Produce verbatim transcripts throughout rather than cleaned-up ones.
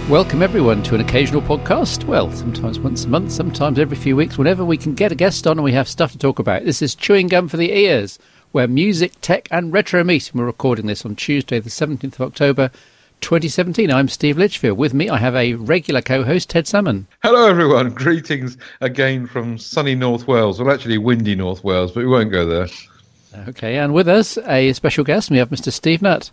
Welcome everyone to an occasional podcast. Well, sometimes once a month, sometimes every few weeks, whenever we can get a guest on and we have stuff to talk about. This is Chewing Gum for the Ears, where music, tech and retro meet. And we're recording this on Tuesday the seventeenth of October twenty seventeen. I'm Steve Litchfield. With me I have a regular co-host, Ted Salmon. Hello everyone, greetings again from sunny North Wales. Well, actually windy North Wales, but we won't go there. Okay, and with us a special guest, we have Mister Steve Nutt.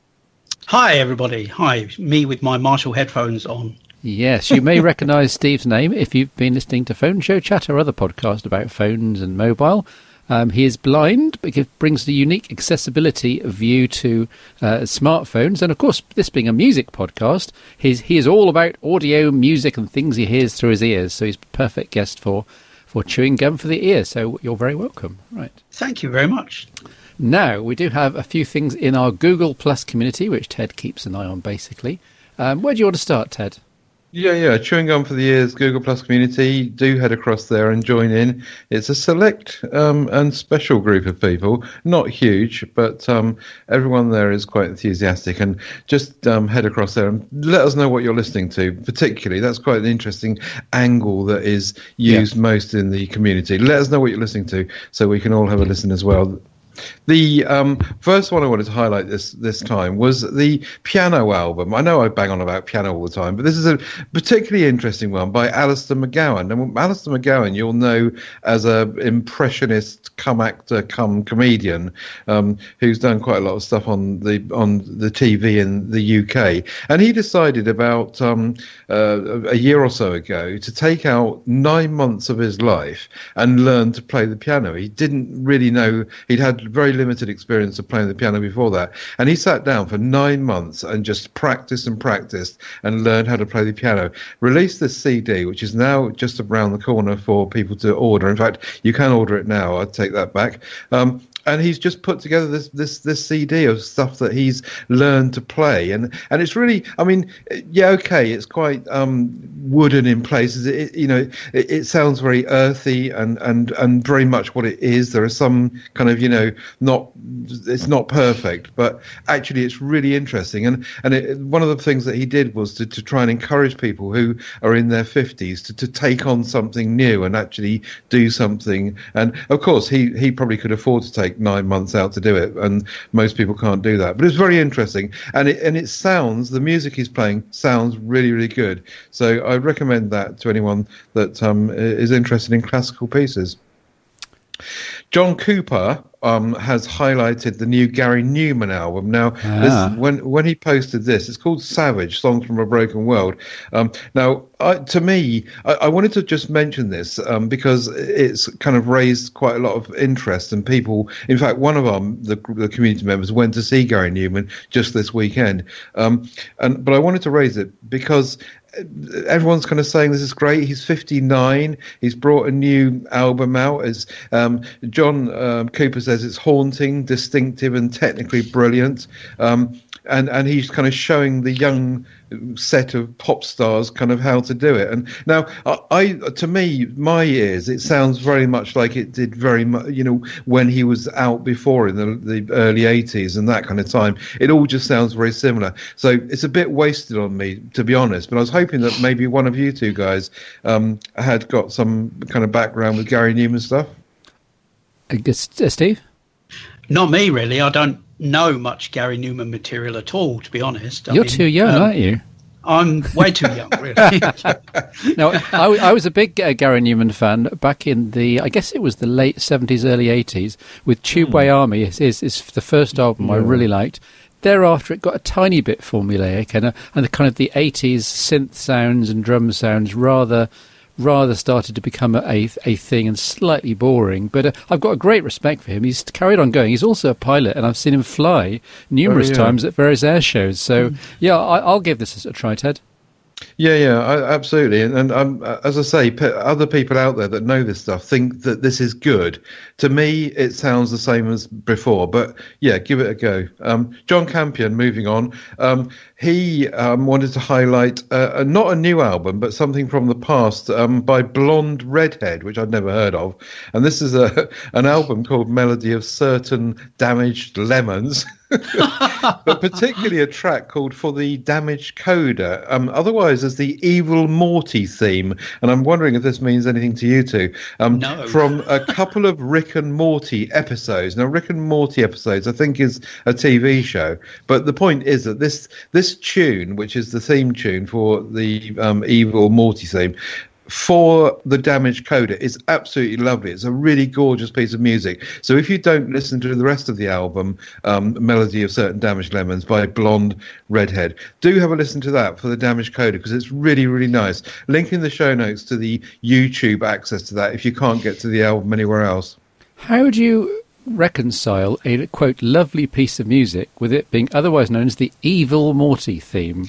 Hi everybody, hi, me with my Marshall headphones on. Yes, you may recognise Steve's name if you've been listening to Phone Show Chat or other podcasts about phones and mobile. Um, he is blind, but he brings the unique accessibility view to uh, smartphones. And of course, this being a music podcast, he's, he is all about audio, music and things he hears through his ears. So he's a perfect guest for, for Chewing Gum for the Ears. So you're very welcome. Right. Thank you very much. Now, we do have a few things in our Google Plus community, which Ted keeps an eye on, basically. Um, where do you want to start, Ted? Yeah, yeah, Chewing Gum for the Ears, Google Plus community. Do head across there and join in. It's a select um, and special group of people, not huge, but um, everyone there is quite enthusiastic. And just um, head across there and let us know what you're listening to, particularly. That's quite an interesting angle that is used yeah. most in the community. Let us know what you're listening to so we can all have a listen as well. The um, first one I wanted to highlight this this time was the piano album. I know I bang on about piano all the time, but this is a particularly interesting one by Alistair McGowan. And Alistair McGowan, you'll know as a impressionist, come actor, come comedian, um, who's done quite a lot of stuff on the on the T V in the U K. And he decided about um, uh, a year or so ago to take out nine months of his life and learn to play the piano. He didn't really know. He'd had very limited experience of playing the piano before that, and he sat down for nine months and just practiced and practiced and learned how to play the piano. Released this C D, which is now just around the corner for people to order. In fact, you can order it now. I'd take that back. Um, and he's just put together this this this C D of stuff that he's learned to play, and and it's really, I mean, yeah, okay, it's quite um, wooden in places. It, you know, it, it sounds very earthy and and and very much what it is. There are some kind of, you know, not it's not perfect, but actually it's really interesting. And and it, one of the things that he did was to, to try and encourage people who are in their fifties to, to take on something new and actually do something. And of course, he he probably could afford to take nine months out to do it, and most people can't do that. But it's very interesting, and it and it sounds, the music he's playing sounds really, really good. So I recommend that to anyone that um, is interested in classical pieces. John Cooper um, has highlighted the new Gary Newman album. Now, ah. this, when when he posted this, it's called Savage, Songs from a Broken World. Um, now, I, to me, I, I wanted to just mention this um, because it's kind of raised quite a lot of interest, and people, in fact, one of our, the, the community members went to see Gary Newman just this weekend. Um, and But I wanted to raise it because everyone's kind of saying this is great. He's fifty-nine. He's brought a new album out. As um, John um, Cooper says, it's haunting, distinctive, and technically brilliant. Um, and and he's kind of showing the young set of pop stars kind of how to do it. And now, I, I to me, my ears, it sounds very much like it did very much, you know, when he was out before in the, the early eighties and that kind of time. It all just sounds very similar. So it's a bit wasted on me, to be honest. But I was hoping that maybe one of you two guys um, had got some kind of background with Gary Newman stuff. I guess, uh, Steve? Not me, really. I don't know much Gary Newman material at all, to be honest. I You're mean, too young, um, aren't you? I'm way too young, really. No, I, I was a big uh, Gary Newman fan back in the, I guess it was the late seventies, early eighties, with Tubeway mm. Army. Is is is the first album yeah. I really liked. Thereafter, it got a tiny bit formulaic, and uh, and the kind of the eighties synth sounds and drum sounds rather. rather started to become a, a, a thing and slightly boring. But uh, I've got a great respect for him. He's carried on going. He's also a pilot, and I've seen him fly numerous oh, yeah. times at various air shows. So, mm. yeah, I, I'll give this a try, Ted. Yeah, yeah, I, absolutely. And, and um, as I say, p- other people out there that know this stuff think that this is good. To me, it sounds the same as before. But yeah, give it a go. Um, John Campion, moving on. Um, he um, wanted to highlight uh, not a new album, but something from the past um, by Blonde Redhead, which I'd never heard of. And this is a an album called Melody of Certain Damaged Lemons. but particularly a track called For the Damaged Coder. Um, otherwise, there's the Evil Morty theme, and I'm wondering if this means anything to you two. Um, no. From a couple of Rick and Morty episodes. Now, Rick and Morty episodes, I think, is a T V show, but the point is that this this tune, which is the theme tune for the um, Evil Morty theme, For the Damaged Coder, is absolutely lovely. It's a really gorgeous piece of music. So if you don't listen to the rest of the album, um, Melody of Certain Damaged Lemons by Blonde Redhead, do have a listen to that for the Damaged Coder, because it's really, really nice. Link in the show notes to the YouTube access to that if you can't get to the album anywhere else. How do you reconcile a, quote, lovely piece of music with it being otherwise known as the Evil Morty theme?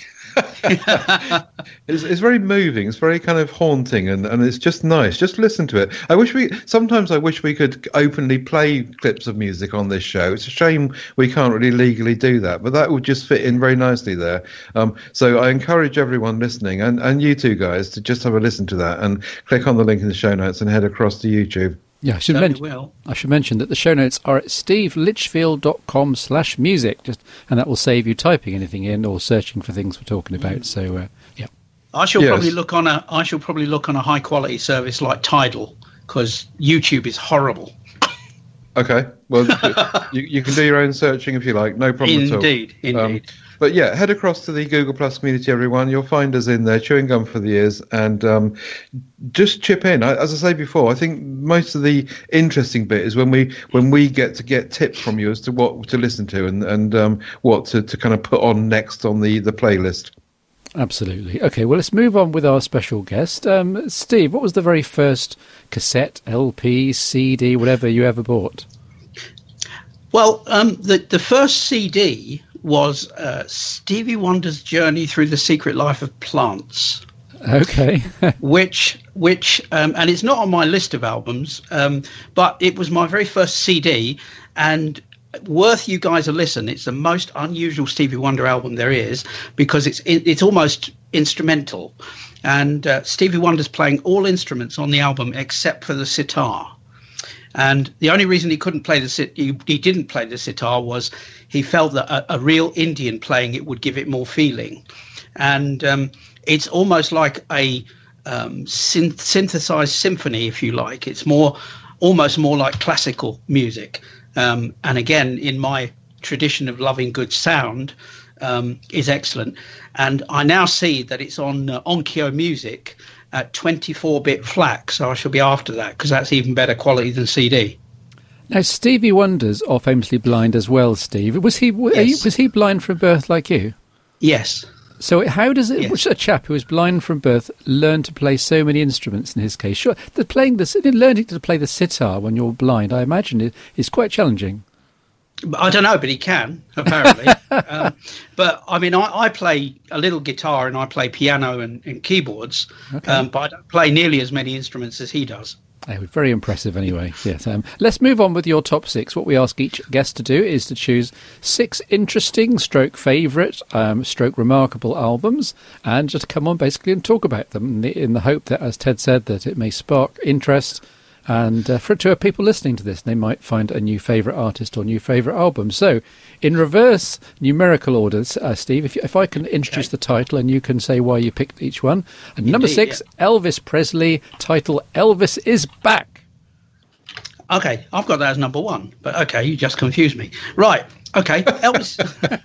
it's, it's very moving. It's very kind of haunting, and, and it's just nice. Just listen to it. I wish we sometimes I wish we could openly play clips of music on this show. It's a shame we can't really legally do that, but that would just fit in very nicely there. Um, so I encourage everyone listening, and, and you two guys, to just have a listen to that and click on the link in the show notes and head across to YouTube. Yeah, I should, men- I should mention that the show notes are at steve litchfield dot com slash music, just, and that will save you typing anything in or searching for things we're talking about. So, uh, yeah. I shall yes. probably look on a. I shall probably look on a high quality service like Tidal, because YouTube is horrible. Okay, well, you, you can do your own searching if you like. No problem indeed, at all. Indeed, indeed. Um, But yeah, head across to the Google Plus community, everyone. You'll find us in there, chewing gum for the ears, and um, just chip in. I, as I say before, I think most of the interesting bit is when we when we get to get tips from you as to what to listen to and and um, what to, to kind of put on next on the, the playlist. Absolutely. Okay, well, let's move on with our special guest. Um, Steve, what was the very first cassette, L P, C D, whatever you ever bought? Well, um, the, the first C D was uh, Stevie Wonder's Journey Through the Secret Life of Plants. Okay. which, which, um, and it's not on my list of albums, um, but it was my very first C D, and worth you guys a listen. It's the most unusual Stevie Wonder album there is, because it's it's almost instrumental, and uh, Stevie Wonder's playing all instruments on the album except for the sitar. And the only reason he couldn't play the sit, he, he didn't play the sitar was he felt that a, a real Indian playing it would give it more feeling. And um, it's almost like a um, synth- synthesized symphony, if you like. It's more, almost more like classical music. Um, and again, in my tradition of loving good sound, um, is excellent. And I now see that it's on uh, Onkyo Music at twenty-four bit FLAC, so I shall be after that, because that's even better quality than C D. Now, Stevie Wonder's are famously blind as well, Steve. Was he Yes. was he blind from birth like you? Yes. So how does it, Yes. a chap who is blind from birth learn to play so many instruments in his case? Sure, the playing the learning to play the sitar when you're blind, I imagine, is, is quite challenging. I don't know, but he can, apparently. um, but, I mean, I, I play a little guitar and I play piano and, and keyboards, Okay. um, but I don't play nearly as many instruments as he does. Oh, very impressive anyway. Yes. Um, let's move on with your top six. What we ask each guest to do is to choose six interesting, stroke favourite, um, stroke remarkable albums, and just come on basically and talk about them in the, in the hope that, as Ted said, that it may spark interest. And uh, for to people listening to this, they might find a new favourite artist or new favourite album. So, in reverse numerical order, uh, Steve, if, you, if I can introduce Okay. the title and you can say why you picked each one. And number Indeed, six, Elvis Presley, title Elvis is Back. Okay, I've got that as number one, but okay, you just confused me. Right, okay, Elvis.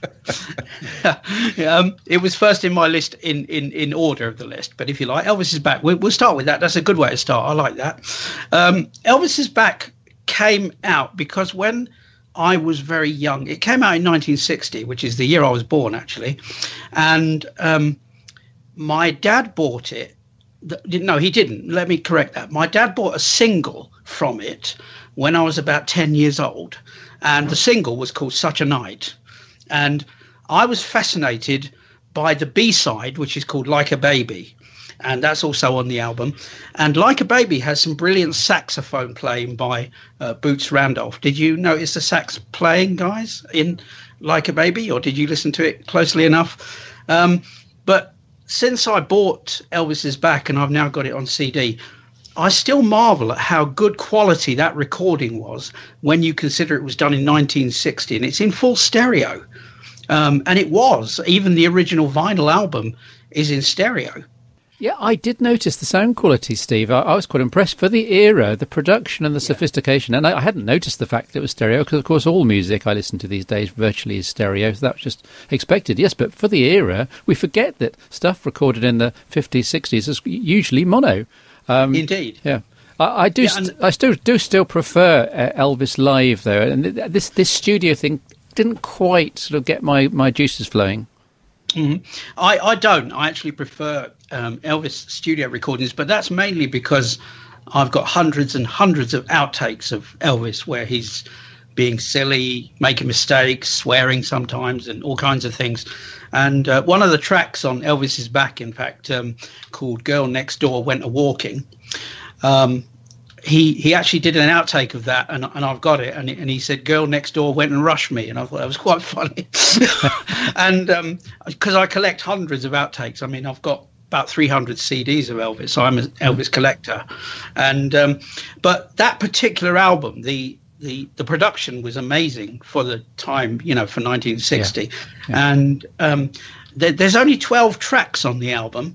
um, it was first in my list in, in, in order of the list, but if you like, Elvis is Back. We'll, we'll start with that. That's a good way to start. I like that. Um, Elvis is Back came out because when I was very young, it came out in nineteen sixty, which is the year I was born, actually, and um, my dad bought it. No, he didn't. Let me correct that. My dad bought a single from it when I was about ten years old, and the single was called Such a Night. And I was fascinated by the B-side, which is called Like a Baby, and that's also on the album. And Like a Baby has some brilliant saxophone playing by uh, Boots Randolph. Did you notice the sax playing, guys, in Like a Baby, or did you listen to it closely enough? Um, but since I bought Elvis is Back and I've now got it on C D, I still marvel at how good quality that recording was when you consider it was done in nineteen sixty, and it's in full stereo. Um, and it was. Even the original vinyl album is in stereo. Yeah, I did notice the sound quality, Steve. I, I was quite impressed for the era, the production and the yeah. sophistication. And I, I hadn't noticed the fact that it was stereo because, of course, all music I listen to these days virtually is stereo. So that was just expected. Yes, but for the era, we forget that stuff recorded in the fifties, sixties is usually mono. Um, Indeed. Yeah. I, I do. Yeah, and- st- I still do still prefer uh, Elvis live, though. And th- this this studio thing didn't quite sort of get my, my juices flowing. Mm-hmm. I, I don't. I actually prefer um, Elvis studio recordings, but that's mainly because I've got hundreds and hundreds of outtakes of Elvis where he's being silly, making mistakes, swearing sometimes, and all kinds of things. And uh, one of the tracks on Elvis Is Back, in fact, um, called Girl Next Door Went A-Walking, um, he he actually did an outtake of that, and and I've got it, and and he said, "Girl next door went and rushed me," and I thought that was quite funny. And because um, I collect hundreds of outtakes, I mean, I've got about three hundred C Ds of Elvis, so I'm an Elvis collector. And um, but that particular album, the the the production was amazing for the time, you know, for nineteen sixty, yeah. Yeah. And um, there, there's only twelve tracks on the album.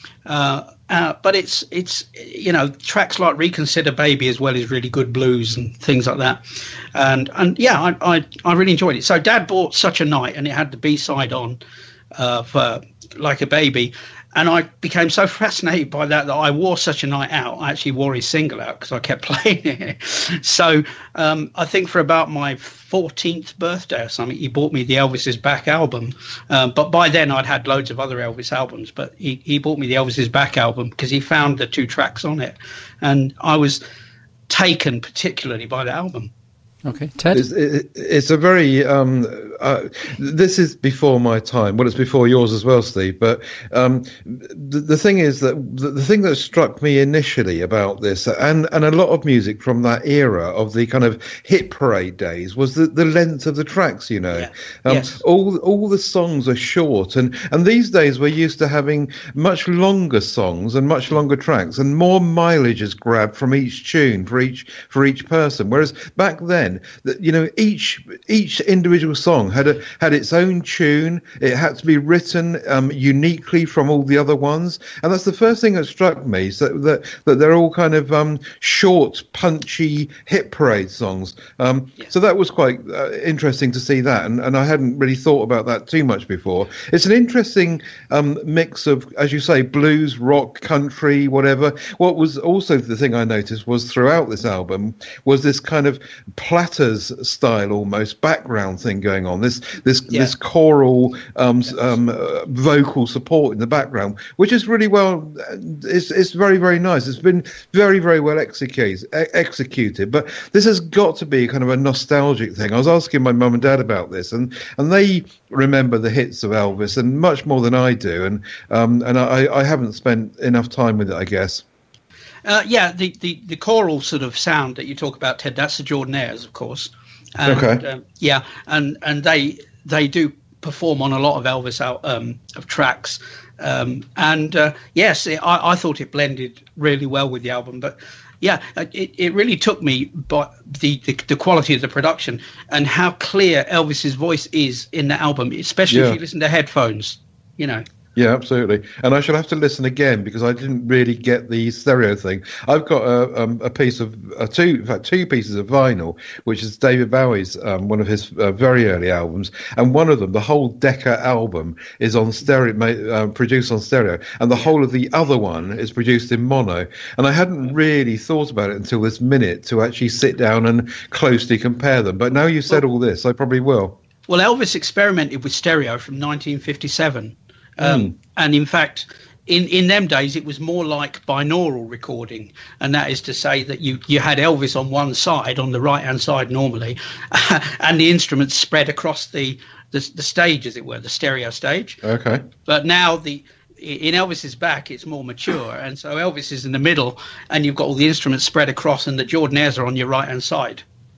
Uh, uh, but it's it's you know, tracks like Reconsider Baby as well as really good blues and things like that, and and yeah, I I, I really enjoyed it. So Dad bought Such a Night, and it had the B side on uh, for Like a Baby, and I became so fascinated by that that I wore Such a Night out. I actually wore his single out because I kept playing it. So um, I think for about my fourteenth birthday or something, he bought me the Elvis Is Back album. Um, but by then I'd had loads of other Elvis albums, but he, he bought me the Elvis Is Back album because he found the two tracks on it. And I was taken particularly by the album. Okay, Ted? It's, it, it's a very, um, uh, this is before my time. Well, it's before yours as well, Steve. But um, the, the thing is that the, the thing that struck me initially about this, and, and a lot of music from that era of the kind of hit parade days, was the, the length of the tracks, you know. Yeah. Um, yes. all, all the songs are short. And, and these days we're used to having much longer songs and much longer tracks, and more mileage is grabbed from each tune for each, for each person. Whereas back then, that, you know, each each individual song had a had its own tune. It had to be written um, uniquely from all the other ones, and that's the first thing that struck me. So that that they're all kind of um, short, punchy hit parade songs. Um, yeah. So that was quite uh, interesting to see that, and, and I hadn't really thought about that too much before. It's an interesting um, mix of, as you say, blues, rock, country, whatever. What was also the thing I noticed was throughout this album was this kind of Platters style almost background thing going on, this this yeah. this choral um, yes. um, uh, vocal support in the background, which is really well, it's it's very very nice. It's been very very well executed executed but this has got to be kind of a nostalgic thing. I was asking my mum and dad about this, and and they remember the hits of Elvis and much more than I do, and um and I, I haven't spent enough time with it, I guess. Uh, yeah, the, the, the choral sort of sound that you talk about, Ted, that's the Jordanaires, of course. And, okay. Um, yeah, and and they they do perform on a lot of Elvis out, um, of tracks. Um, and uh, yes, it, I, I thought it blended really well with the album. But yeah, it, it really took me by the, the, the quality of the production and how clear Elvis's voice is in the album, especially yeah. if you listen to headphones, you know. Yeah, absolutely. And I shall have to listen again because I didn't really get the stereo thing. I've got a, um, a piece of uh, two, in fact, two pieces of vinyl, which is David Bowie's, um, one of his uh, very early albums. And one of them, the whole Decca album, is on stereo, uh, produced on stereo. And the whole of the other one is produced in mono. And I hadn't really thought about it until this minute to actually sit down and closely compare them. But now you've said all this, I probably will. Well, Elvis experimented with stereo from nineteen fifty-seven. Um, mm. And in fact, in, in them days, it was more like binaural recording. And that is to say that you, you had Elvis on one side, on the right-hand side normally, and the instruments spread across the, the, the stage, as it were, the stereo stage. Okay. But now the in Elvis's back, it's more mature. And so Elvis is in the middle, and you've got all the instruments spread across, and the Jordanaires are on your right-hand side.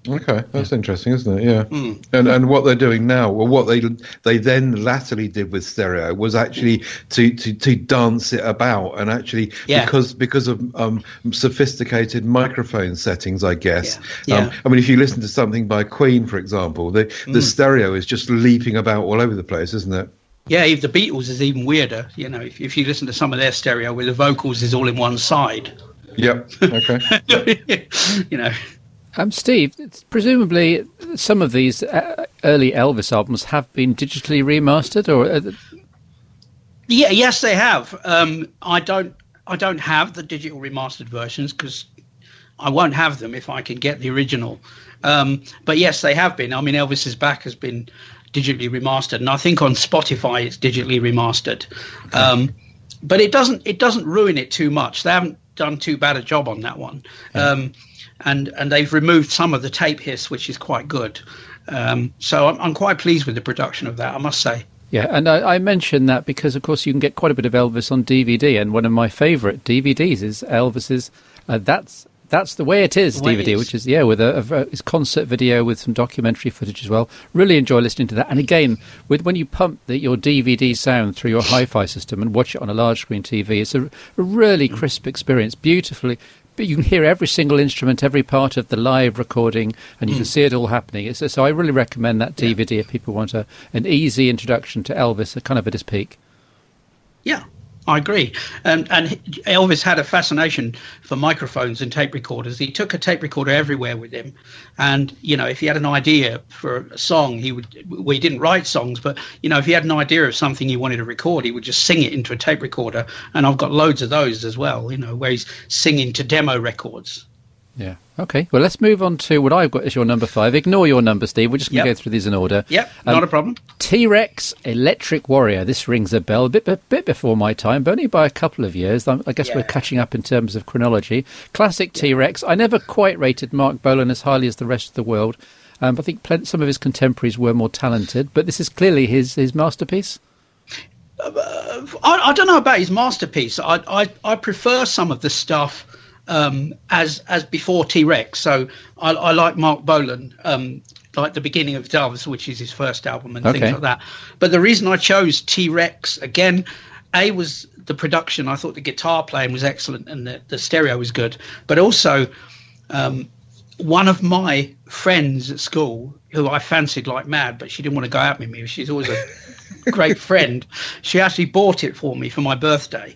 Okay, that's yeah. interesting, isn't it? Yeah, mm. and and what they're doing now, or what they they then latterly did with stereo, was actually to to, to dance it about, and actually yeah. because because of um, sophisticated microphone settings, I guess. Yeah. Yeah. Um, I mean, if you listen to something by Queen, for example, the mm. the stereo is just leaping about all over the place, isn't it? Yeah, if the Beatles is even weirder. You know, if if you listen to some of their stereo, where the vocals is all in one side. Yep. Okay. You know. Um, Steve, presumably some of these uh, early Elvis albums have been digitally remastered, or uh, yeah, yes, they have. Um, I don't, I don't have the digital remastered versions because I won't have them if I can get the original. Um, but yes, they have been. I mean, Elvis Is Back has been digitally remastered, and I think on Spotify it's digitally remastered. Okay. Um, but it doesn't, it doesn't ruin it too much. They haven't done too bad a job on that one. Yeah. Um, And and they've removed some of the tape hiss, which is quite good. Um, so I'm, I'm quite pleased with the production of that, I must say. Yeah, and I, I mention that because, of course, you can get quite a bit of Elvis on D V D, and one of my favourite D V Ds is Elvis's uh, That's That's the Way It Is D V D, which is, yeah, with a, a, a concert video with some documentary footage as well. Really enjoy listening to that. And again, with when you pump the, your D V D sound through your hi-fi system and watch it on a large screen T V, it's a, a really crisp experience, beautifully. But you can hear every single instrument, every part of the live recording, and you mm. can see it all happening. It's, so I really recommend that D V D yeah. if people want a, an easy introduction to Elvis, kind of at his peak. Yeah, I agree. And, and Elvis had a fascination for microphones and tape recorders. He took a tape recorder everywhere with him. And, you know, if he had an idea for a song, he would, well, he didn't write songs, but, you know, if he had an idea of something he wanted to record, he would just sing it into a tape recorder. And I've got loads of those as well, you know, where he's singing to demo records. Yeah. Okay. Well, let's move on to what I've got as your number five. Ignore your number, Steve. We're just going to yep. go through these in order. Yep. Um, not a problem. T-Rex Electric Warrior. This rings a bell. A bit, a bit before my time, but only by a couple of years. I guess yeah. we're catching up in terms of chronology. Classic yeah. T-Rex. I never quite rated Mark Bolan as highly as the rest of the world. Um, I think plenty, some of his contemporaries were more talented, but this is clearly his, his masterpiece. Uh, I, I don't know about his masterpiece. I, I, I prefer some of the stuff Um, as as before T-Rex. So I, I like Mark Bolan, um, like the beginning of Elvis, which is his first album and okay. things like that. But the reason I chose T-Rex, again, A, was the production. I thought the guitar playing was excellent and the, the stereo was good. But also, um, one of my friends at school, who I fancied like mad, but she didn't want to go out with me. She's always a great friend. She actually bought it for me for my birthday.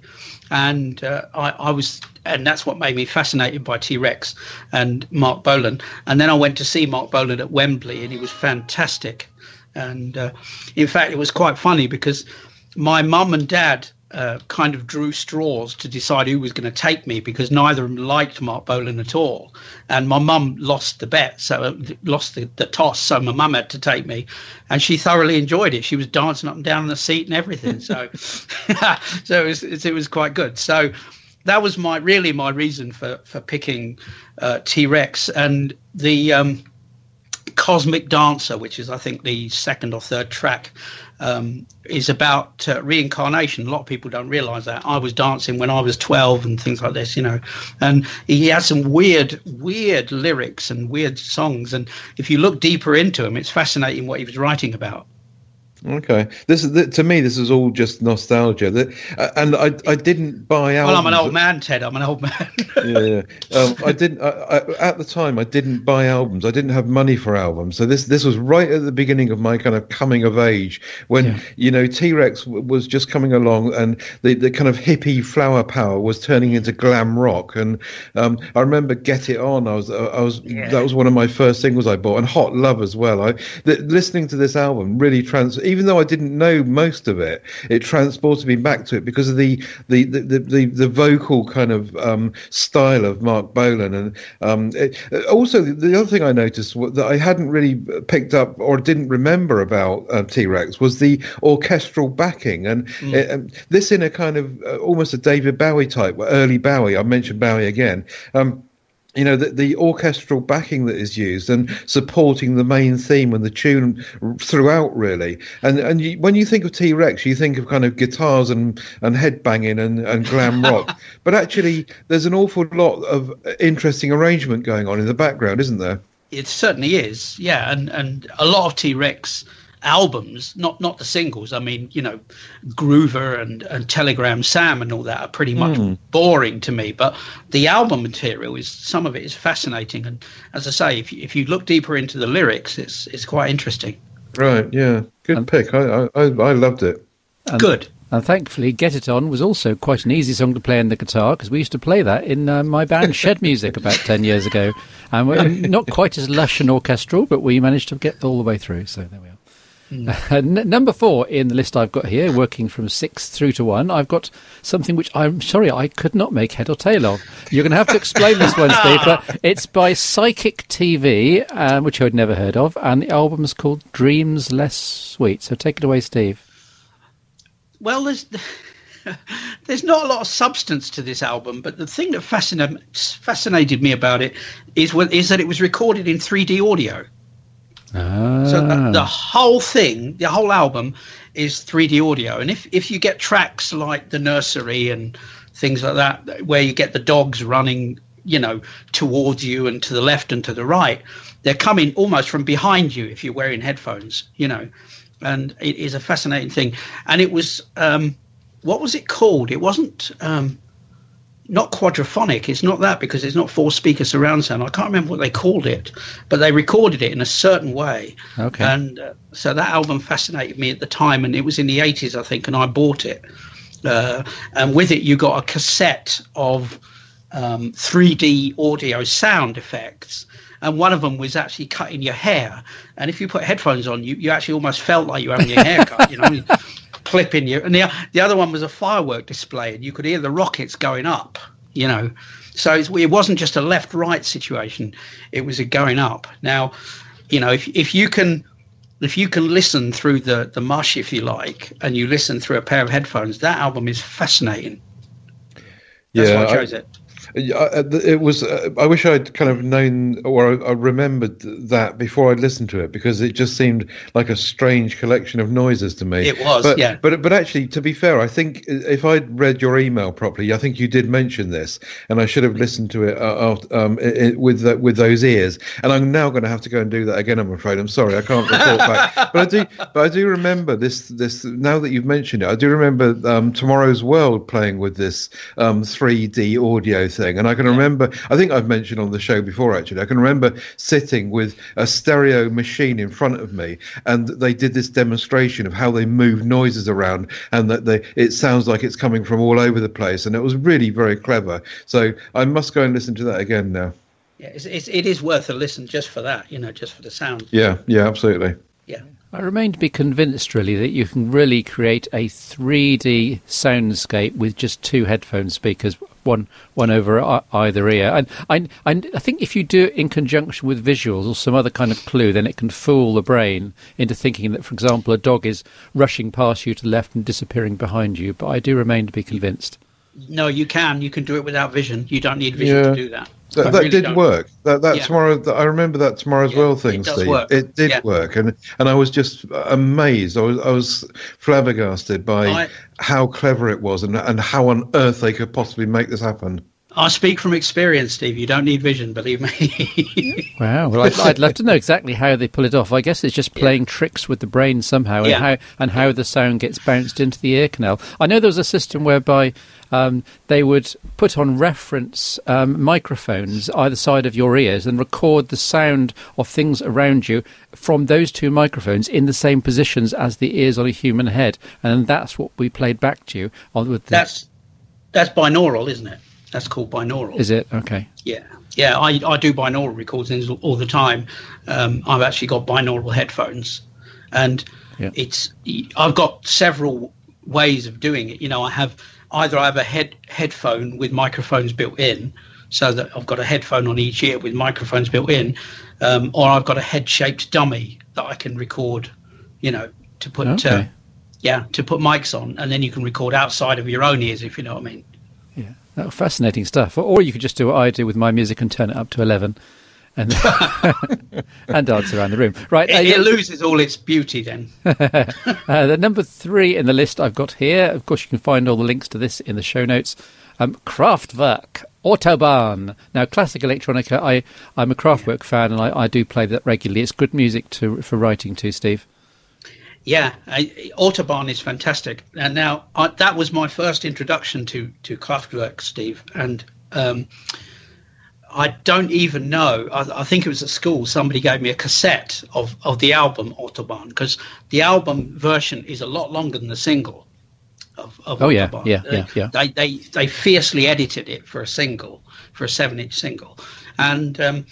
And uh, I, I was, and that's what made me fascinated by T-Rex and Mark Bolan. And then I went to see Mark Bolan at Wembley, and he was fantastic. And uh, in fact, it was quite funny because my mum and dad uh, kind of drew straws to decide who was going to take me, because neither of them liked Mark Bolan at all. And my mum lost the bet, so uh, lost the, the toss. So my mum had to take me, and she thoroughly enjoyed it. She was dancing up and down in the seat and everything. So, so it was, it was quite good. So that was my really my reason for for picking uh, T-Rex. And the um, Cosmic Dancer, which is I think the second or third track, um, is about uh, reincarnation. A lot of people don't realise that. I was dancing when I was twelve and things like this, you know. And he has some weird, weird lyrics and weird songs. And if you look deeper into him, it's fascinating what he was writing about. Okay, this is to me. This is all just nostalgia. That uh, and I I didn't buy albums. Well, I'm an old man, Ted. I'm an old man. yeah, yeah. Um, I didn't I, I, at the time. I didn't buy albums. I didn't have money for albums. So this this was right at the beginning of my kind of coming of age, when yeah. you know T-Rex w- was just coming along, and the, the kind of hippie flower power was turning into glam rock. And um, I remember Get It On. I was I was yeah. that was one of my first singles I bought, and Hot Love as well. I the, listening to this album really trans. Even though I didn't know most of it, it transported me back to it because of the the the the, the vocal kind of um, style of Mark Bolan. And um, it, also the other thing I noticed that I hadn't really picked up or didn't remember about uh, T-Rex was the orchestral backing, and mm. it, um, this in a kind of uh, almost a David Bowie type, early Bowie. I mentioned Bowie again. Um, You know, the, the orchestral backing that is used and supporting the main theme and the tune throughout, really. And and you, when you think of T-Rex, you think of kind of guitars and, and headbanging and, and glam rock. But actually, there's an awful lot of interesting arrangement going on in the background, isn't there? It certainly is, yeah, and and a lot of T-Rex albums, not not the singles. I mean, you know, Groover and, and Telegram Sam and all that are pretty much mm. boring to me. But the album material is, some of it is fascinating. And as I say, if you, if you look deeper into the lyrics, it's it's quite interesting. Right, yeah, good and, pick. I, I I loved it. And, good. And thankfully, Get It On was also quite an easy song to play on the guitar, because we used to play that in uh, my band Shed Music about ten years ago. And we're not quite as lush and orchestral, but we managed to get all the way through. So there we are. Uh, n- number four in the list I've got here, working from six through to one, I've got something which I'm sorry I could not make head or tail of. You're going to have to explain this one, Steve, but it's by Psychic T V, um, which I'd never heard of, and the album's called Dreams Less Sweet. So take it away, Steve. Well, there's there's not a lot of substance to this album, but the thing that fascinated fascinated me about it is is that it was recorded in three D audio. Ah. So the, the whole thing, the whole album is three D audio. And if, if you get tracks like The Nursery and things like that, where you get the dogs running, you know, towards you and to the left and to the right, they're coming almost from behind you if you're wearing headphones, you know. And it is a fascinating thing. And it was, um, what was it called? It wasn't... Um, not quadraphonic, it's not that, because it's not four speaker surround sound. I can't remember what they called it, but they recorded it in a certain way. Okay. And uh, so that album fascinated me at the time, and it was in the eighties, I think, and I bought it. Uh, and with it, you got a cassette of um, three D audio sound effects. And one of them was actually cutting your hair. And if you put headphones on, you, you actually almost felt like you were having your hair cut, you know. Clipping you, and the the other one was a firework display, and you could hear the rockets going up, you know. So it's, it wasn't just a left-right situation; it was a going up. Now, you know, if if you can if you can listen through the the mush, if you like, and you listen through a pair of headphones, that album is fascinating. That's yeah, why I chose I, it. It was. Uh, I wish I'd kind of known, or I remembered that before I'd listened to it, because it just seemed like a strange collection of noises to me. It was, but, yeah. But but actually, to be fair, I think if I'd read your email properly, I think you did mention this, and I should have listened to it uh, um, it, with uh, with those ears. And I'm now going to have to go and do that again. I'm afraid. I'm sorry, I can't report back. But I do. But I do remember this. This now that you've mentioned it, I do remember um, Tomorrow's World playing with this um, three D audio thing. And I can remember, I think I've mentioned on the show before, actually, I can remember sitting with a stereo machine in front of me, and they did this demonstration of how they move noises around, and that they, it sounds like it's coming from all over the place. And it was really very clever. So I must go and listen to that again now. Yeah, it's, it's, it is worth a listen just for that, you know, just for the sound. Yeah, yeah, absolutely. Yeah. I remain to be convinced, really, that you can really create a three D soundscape with just two headphone speakers, one one over either ear. And I, I, I think if you do it in conjunction with visuals or some other kind of clue, then it can fool the brain into thinking that, for example, a dog is rushing past you to the left and disappearing behind you. But I do remain to be convinced. No, you can. You can do it without vision. You don't need vision yeah. to do that. That, that really did don't. work. That that yeah. tomorrow. That, I remember that Tomorrow's yeah, World thing, it does Steve. Work. It did yeah. work, and and I was just amazed. I was I was flabbergasted by I, how clever it was, and and how on earth they could possibly make this happen. I speak from experience, Steve. You don't need vision, believe me. Wow. Well, I'd, I'd love to know exactly how they pull it off. I guess it's just playing yeah. tricks with the brain somehow, and yeah. how and how the sound gets bounced into the ear canal. I know there was a system whereby um, they would put on reference um, microphones either side of your ears and record the sound of things around you from those two microphones in the same positions as the ears on a human head, and that's what we played back to you. On with the... That's that's binaural, isn't it? That's called binaural. Is it? Okay. Yeah. Yeah, I, I do binaural recordings all the time. Um, I've actually got binaural headphones. And yeah. it's I've got several ways of doing it. You know, I have either I have a head headphone with microphones built in, so that I've got a headphone on each ear with microphones built in, um, or I've got a head-shaped dummy that I can record, you know, to put okay. uh, yeah, to put mics on, and then you can record outside of your own ears, if you know what I mean. Yeah, oh, fascinating stuff. Or you could just do what I do with my music and turn it up to eleven. and and dance around the room. Right, It, uh, it loses all its beauty then. uh, the number three in the list I've got here. Of course, you can find all the links to this in the show notes. Um, Kraftwerk, Autobahn. Now, classic electronica. I I'm a Kraftwerk fan, and I, I do play that regularly. It's good music to for writing too, Steve. Yeah, I, Autobahn is fantastic. And now I, that was my first introduction to to Kraftwerk, Steve. And um, I don't even know. I, I think it was at school. Somebody gave me a cassette of, of the album Autobahn, because the album version is a lot longer than the single. Of, of oh yeah, Autobahn. yeah, yeah, yeah. They, they they fiercely edited it for a single, for a seven-inch single, and um,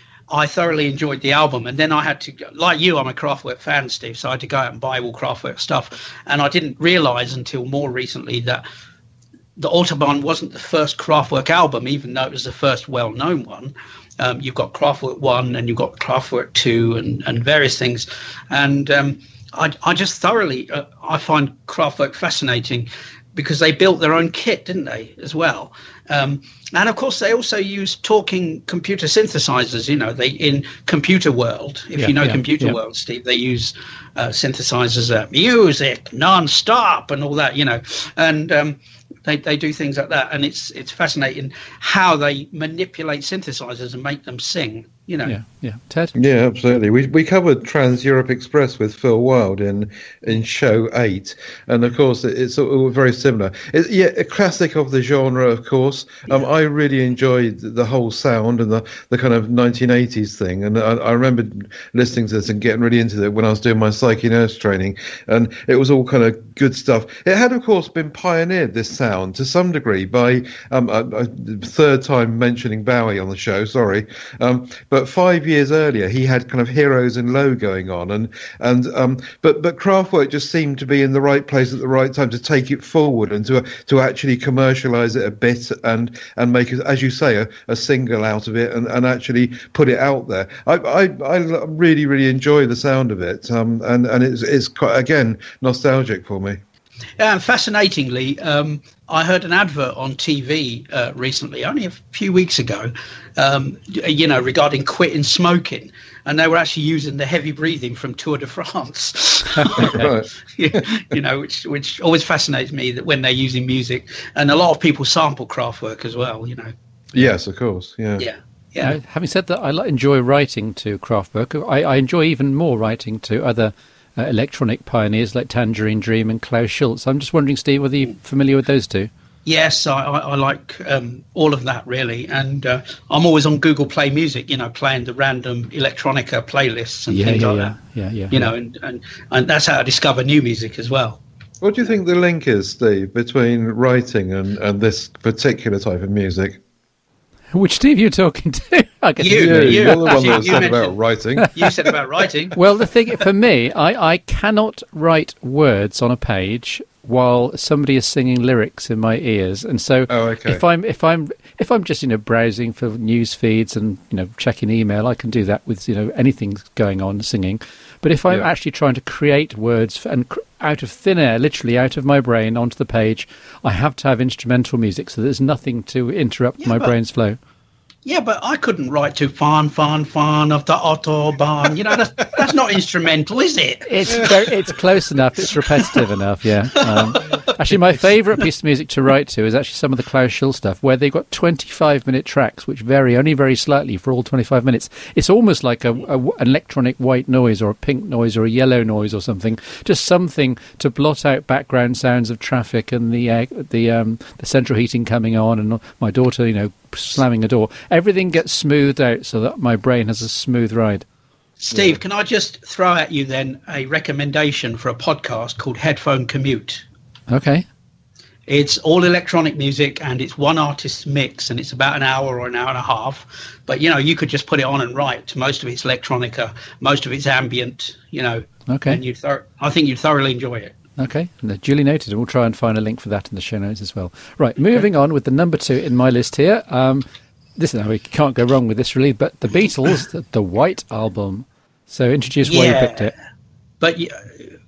I thoroughly enjoyed the album. And then I had to, like you, I'm a Kraftwerk fan, Steve, so I had to go out and buy all Kraftwerk stuff. And I didn't realise until more recently that the Autobahn wasn't the first Kraftwerk album, even though it was the first well-known one. Um, you've got Kraftwerk one, and you've got Kraftwerk two, and, and various things, and um, I, I just thoroughly, uh, I find Kraftwerk fascinating because they built their own kit, didn't they, as well? Um, and of course, they also use talking computer synthesizers. You know, they in computer world. If yeah, you know yeah, computer yeah. world, Steve, they use uh, synthesizers, uh, music non-stop, and all that. You know, and um, they they do things like that, and it's it's fascinating how they manipulate synthesizers and make them sing. You know. Yeah, yeah. Ted? Yeah, absolutely. We we covered Trans Europe Express with Phil Wild in in show eight, and of course it, it's all very similar. It, yeah, a classic of the genre, of course. Um, Yeah. I really enjoyed the whole sound and the, the kind of nineteen eighties thing, and I, I remember listening to this and getting really into it when I was doing my psyche nurse training, and it was all kind of good stuff. It had, of course, been pioneered, this sound, to some degree by um, a, a third time mentioning Bowie on the show. Sorry. Um, But five years earlier, he had kind of Heroes in Low going on, and and um, but but Kraftwerk just seemed to be in the right place at the right time to take it forward and to to actually commercialise it a bit and and make, as you say, a, a single out of it and, and actually put it out there. I, I I really really enjoy the sound of it, um, and and it's it's quite, again, nostalgic for me. Yeah, and fascinatingly, um, I heard an advert on T V uh, recently, only a few weeks ago, um, you know, regarding quitting smoking. And they were actually using the heavy breathing from Tour de France. Right. You know, which which always fascinates me, that when they're using music. And a lot of people sample Kraftwerk as well, you know. Yes, of course. Yeah. Yeah. Yeah. Uh, having said that, I li- enjoy writing to Kraftwerk. I, I enjoy even more writing to other uh, electronic pioneers like Tangerine Dream and Klaus Schulze. I'm just wondering, Steve, whether you're familiar with those two? Yes, I, I, I like um, all of that, really. And uh, I'm always on Google Play Music, you know, playing the random electronica playlists and Yeah, things yeah, like yeah. that. Yeah, yeah. You know, and, and, and that's how I discover new music as well. What do you think the link is, Steve, between writing and, and this particular type of music? Which Steve you're talking to? I guess You, it's Yeah, me. you. you're the one You- that you said mentioned- about writing. You said about writing. Well, the thing for me, I, I cannot write words on a page while somebody is singing lyrics in my ears, and so Oh, okay. if I'm if I'm if I'm just you know browsing for news feeds and you know checking email, I can do that with you know anything going on singing. But if I'm Yeah. actually trying to create words and cr- out of thin air, literally out of my brain onto the page, I have to have instrumental music, so there's nothing to interrupt Yeah, my but- brain's flow. Yeah, but I couldn't write to "Fan, fan, fan" of the Autobahn. You know, that's, that's not instrumental, is it? It's very, it's close enough. It's repetitive enough. Yeah. Um, actually, my favourite piece of music to write to is actually some of the Klaus Schulze stuff, where they've got twenty-five minute tracks, which vary only very slightly for all twenty-five minutes. It's almost like a, a an electronic white noise or a pink noise or a yellow noise or something. Just something to blot out background sounds of traffic and the uh, the um, the central heating coming on and my daughter, you know, slamming a door. Everything gets smoothed out so that my brain has a smooth ride. Steve, can I just throw at you then a recommendation for a podcast called Headphone Commute? Okay. It's all electronic music and it's one artist's mix, and it's about an hour or an hour and a half. But, you know, you could just put it on and write. Most of it's electronica, most of it's ambient, you know. Okay. And you thor- I think you'd thoroughly enjoy it. Okay, no, duly noted, and we'll try and find a link for that in the show notes as well. Right, moving on with the number two in my list here. Um, this we can't go wrong with this really, but the Beatles, the, the White Album. So introduce why Yeah. you picked it. But y-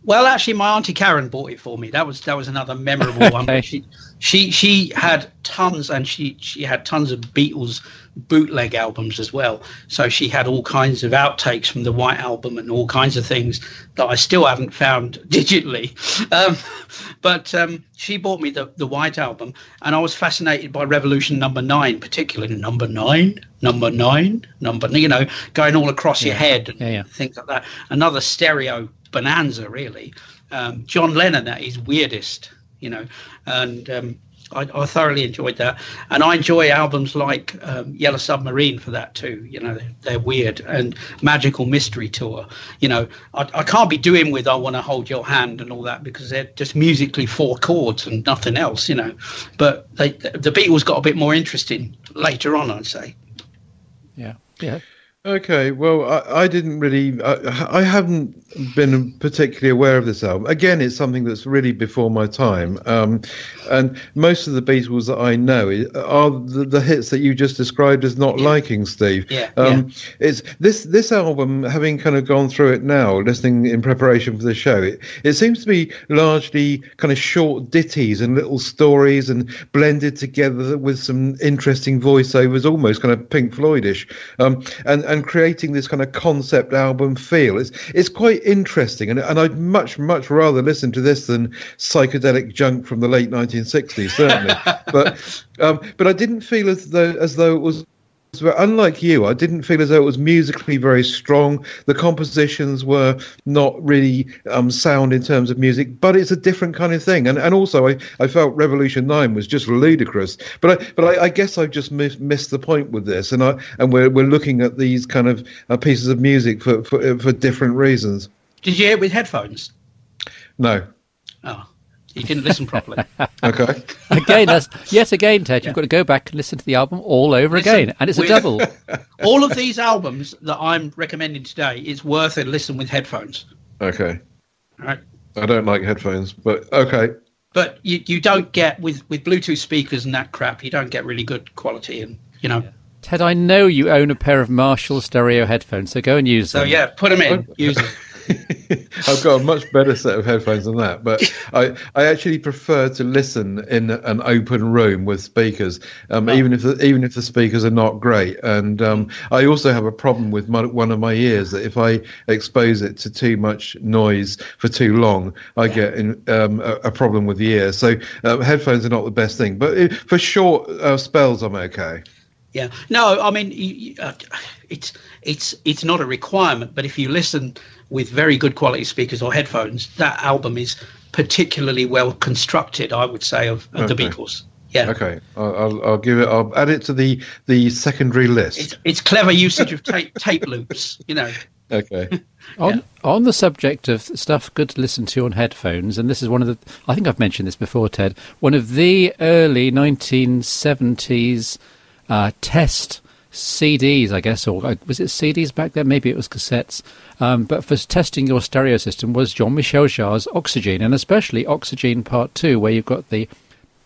Well, actually, my auntie Karen bought it for me. That was that was another memorable one. Okay. She she she had tons, and she she had tons of Beatles bootleg albums as well. So she had all kinds of outtakes from the White Album and all kinds of things that I still haven't found digitally. Um, but um, she bought me the the White Album, and I was fascinated by Revolution Number Nine, particularly Number Nine, Number Nine, Number you know, going all across Yeah. your head and Yeah, yeah. things like that. Another stereo bonanza, really. Um, John Lennon at his weirdest, you know, and um, I, I thoroughly enjoyed that. And I enjoy albums like um, Yellow Submarine for that too. You know, they're, they're weird. And Magical Mystery Tour. You know, I, I can't be doing with I Want to Hold Your Hand and all that because they're just musically four chords and nothing else, you know. But they, the Beatles got a bit more interesting later on, I'd say. Yeah, yeah. Okay, well, I, I didn't really, I, I haven't been particularly aware of this album. Again, it's something that's really before my time. Um, and most of the Beatles that I know are the, the hits that you just described as not Yeah. liking, Steve. Yeah, Um, yeah. It's this this album, having kind of gone through it now, listening in preparation for the show, it, it seems to be largely kind of short ditties and little stories and blended together with some interesting voiceovers, almost kind of Pink Floydish. Um, and, and creating this kind of concept album feel. It's it's quite interesting, and and I'd much much rather listen to this than psychedelic junk from the late nineteen sixties, certainly. but um, but I didn't feel as though as though it was. Unlike you, I didn't feel as though it was musically very strong. The compositions were not really um, sound in terms of music, but it's a different kind of thing. And and also, I, I felt Revolution Nine was just ludicrous. But I but I, I guess I've just miss, missed the point with this. And I and we're we're looking at these kind of uh, pieces of music for, for for different reasons. Did you hear it with headphones? No. Oh, you didn't listen properly. Okay. Again, that's yet again, Ted. You've got to go back and listen to the album all over Listen, again, and it's a we- double. All of these albums that I'm recommending today is worth a listen with headphones. Okay. All right. I don't like headphones, but okay. But you, you don't get with, with Bluetooth speakers and that crap, you don't get really good quality. And, you know, Ted, I know you own a pair of Marshall stereo headphones, so go and use so them. yeah, put them in, use them. I've got a much better set of headphones than that, but I, I actually prefer to listen in an open room with speakers, um, Oh. even if the, even if the speakers are not great. And um, I also have a problem with my, one of my ears, that if I expose it to too much noise for too long, I get in, um, a, a problem with the ear. So uh, headphones are not the best thing, but it, for short uh, spells, I'm okay. Yeah. No, I mean, you, you, uh, it's it's it's not a requirement, but if you listen with very good quality speakers or headphones, that album is particularly well constructed, I would say, of, of the Okay. Beatles. Yeah. Okay, I'll, I'll, I'll give it. I'll add it to the the secondary list. It's it's clever usage of tape tape loops, you know. Okay. On Yeah. on the subject of stuff good to listen to on headphones, and this is one of the, I think I've mentioned this before, Ted, one of the early nineteen seventies uh, test C Ds, I guess, or uh, was it C Ds back then? Maybe it was cassettes. Um, but for testing your stereo system was Jean-Michel Jarre's Oxygen, and especially Oxygen Part two, where you've got the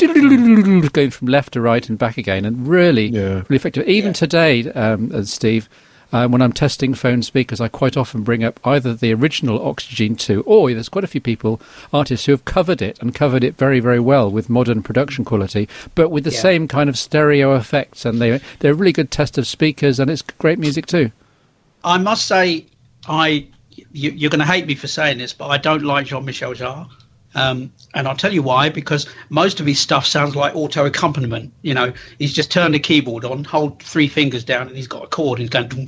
going from left to right and back again, and really, Yeah. really effective. Even Yeah. today, um, uh, Steve, uh, when I'm testing phone speakers, I quite often bring up either the original Oxygen two, or there's quite a few people, artists, who have covered it and covered it very, very well with modern production quality, but with the Yeah. same kind of stereo effects, and they, they're a really good test of speakers, and it's great music too. I must say, I you, you're going to hate me for saying this, but I don't like Jean-Michel Jarre. Um, and I'll tell you why, because most of his stuff sounds like auto accompaniment. You know, he's just turned the keyboard on, hold three fingers down, and he's got a chord, and he's going,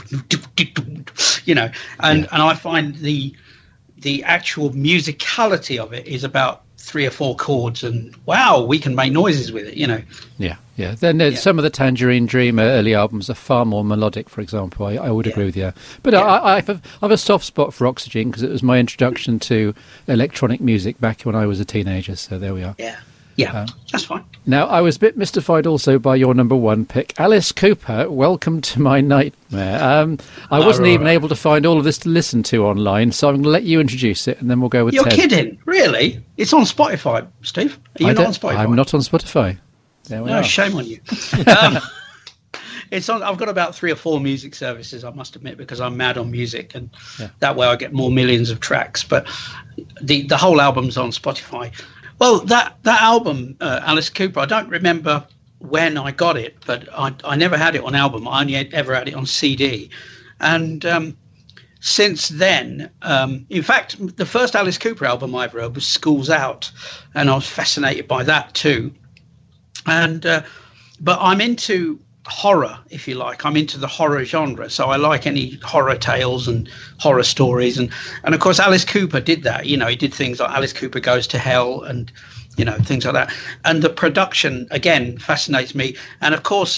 you know, and, Yeah. and I find the the actual musicality of it is about three or four chords, and wow, we can make noises with it, you know. Yeah, yeah. Then uh, Yeah. some of the Tangerine Dream uh, early albums are far more melodic, for example. I, I would Yeah. agree with you. But Yeah. I, I, have a, I have a soft spot for Oxygen because it was my introduction to electronic music back when I was a teenager. So there we are. Yeah, yeah, Um, that's fine. Now, I was a bit mystified also by your number one pick, Alice Cooper, Welcome to My Nightmare. Um, I Oh, wasn't even right. able to find all of this to listen to online, so I'm going to let you introduce it, and then we'll go with You're Ted. kidding, really? It's on Spotify, Steve. Are you I not on don't- Spotify? I'm not on Spotify. There we No, are. shame on you. um, it's on. I've got about three or four music services, I must admit, because I'm mad on music, and yeah. that way I get more millions of tracks. But the the whole album's on Spotify. Well, that that album, uh, Alice Cooper, I don't remember when I got it, but I I never had it on album. I only had, ever had it on C D, and um, since then, um, in fact, the first Alice Cooper album I ever heard was School's Out, and I was fascinated by that too. And uh, but I'm into horror, if you like. I'm into the horror genre, so I like any horror tales and horror stories. And and of course, Alice Cooper did that. You know, he did things like Alice Cooper Goes to Hell and, you know, things like that. And the production again fascinates me. And of course,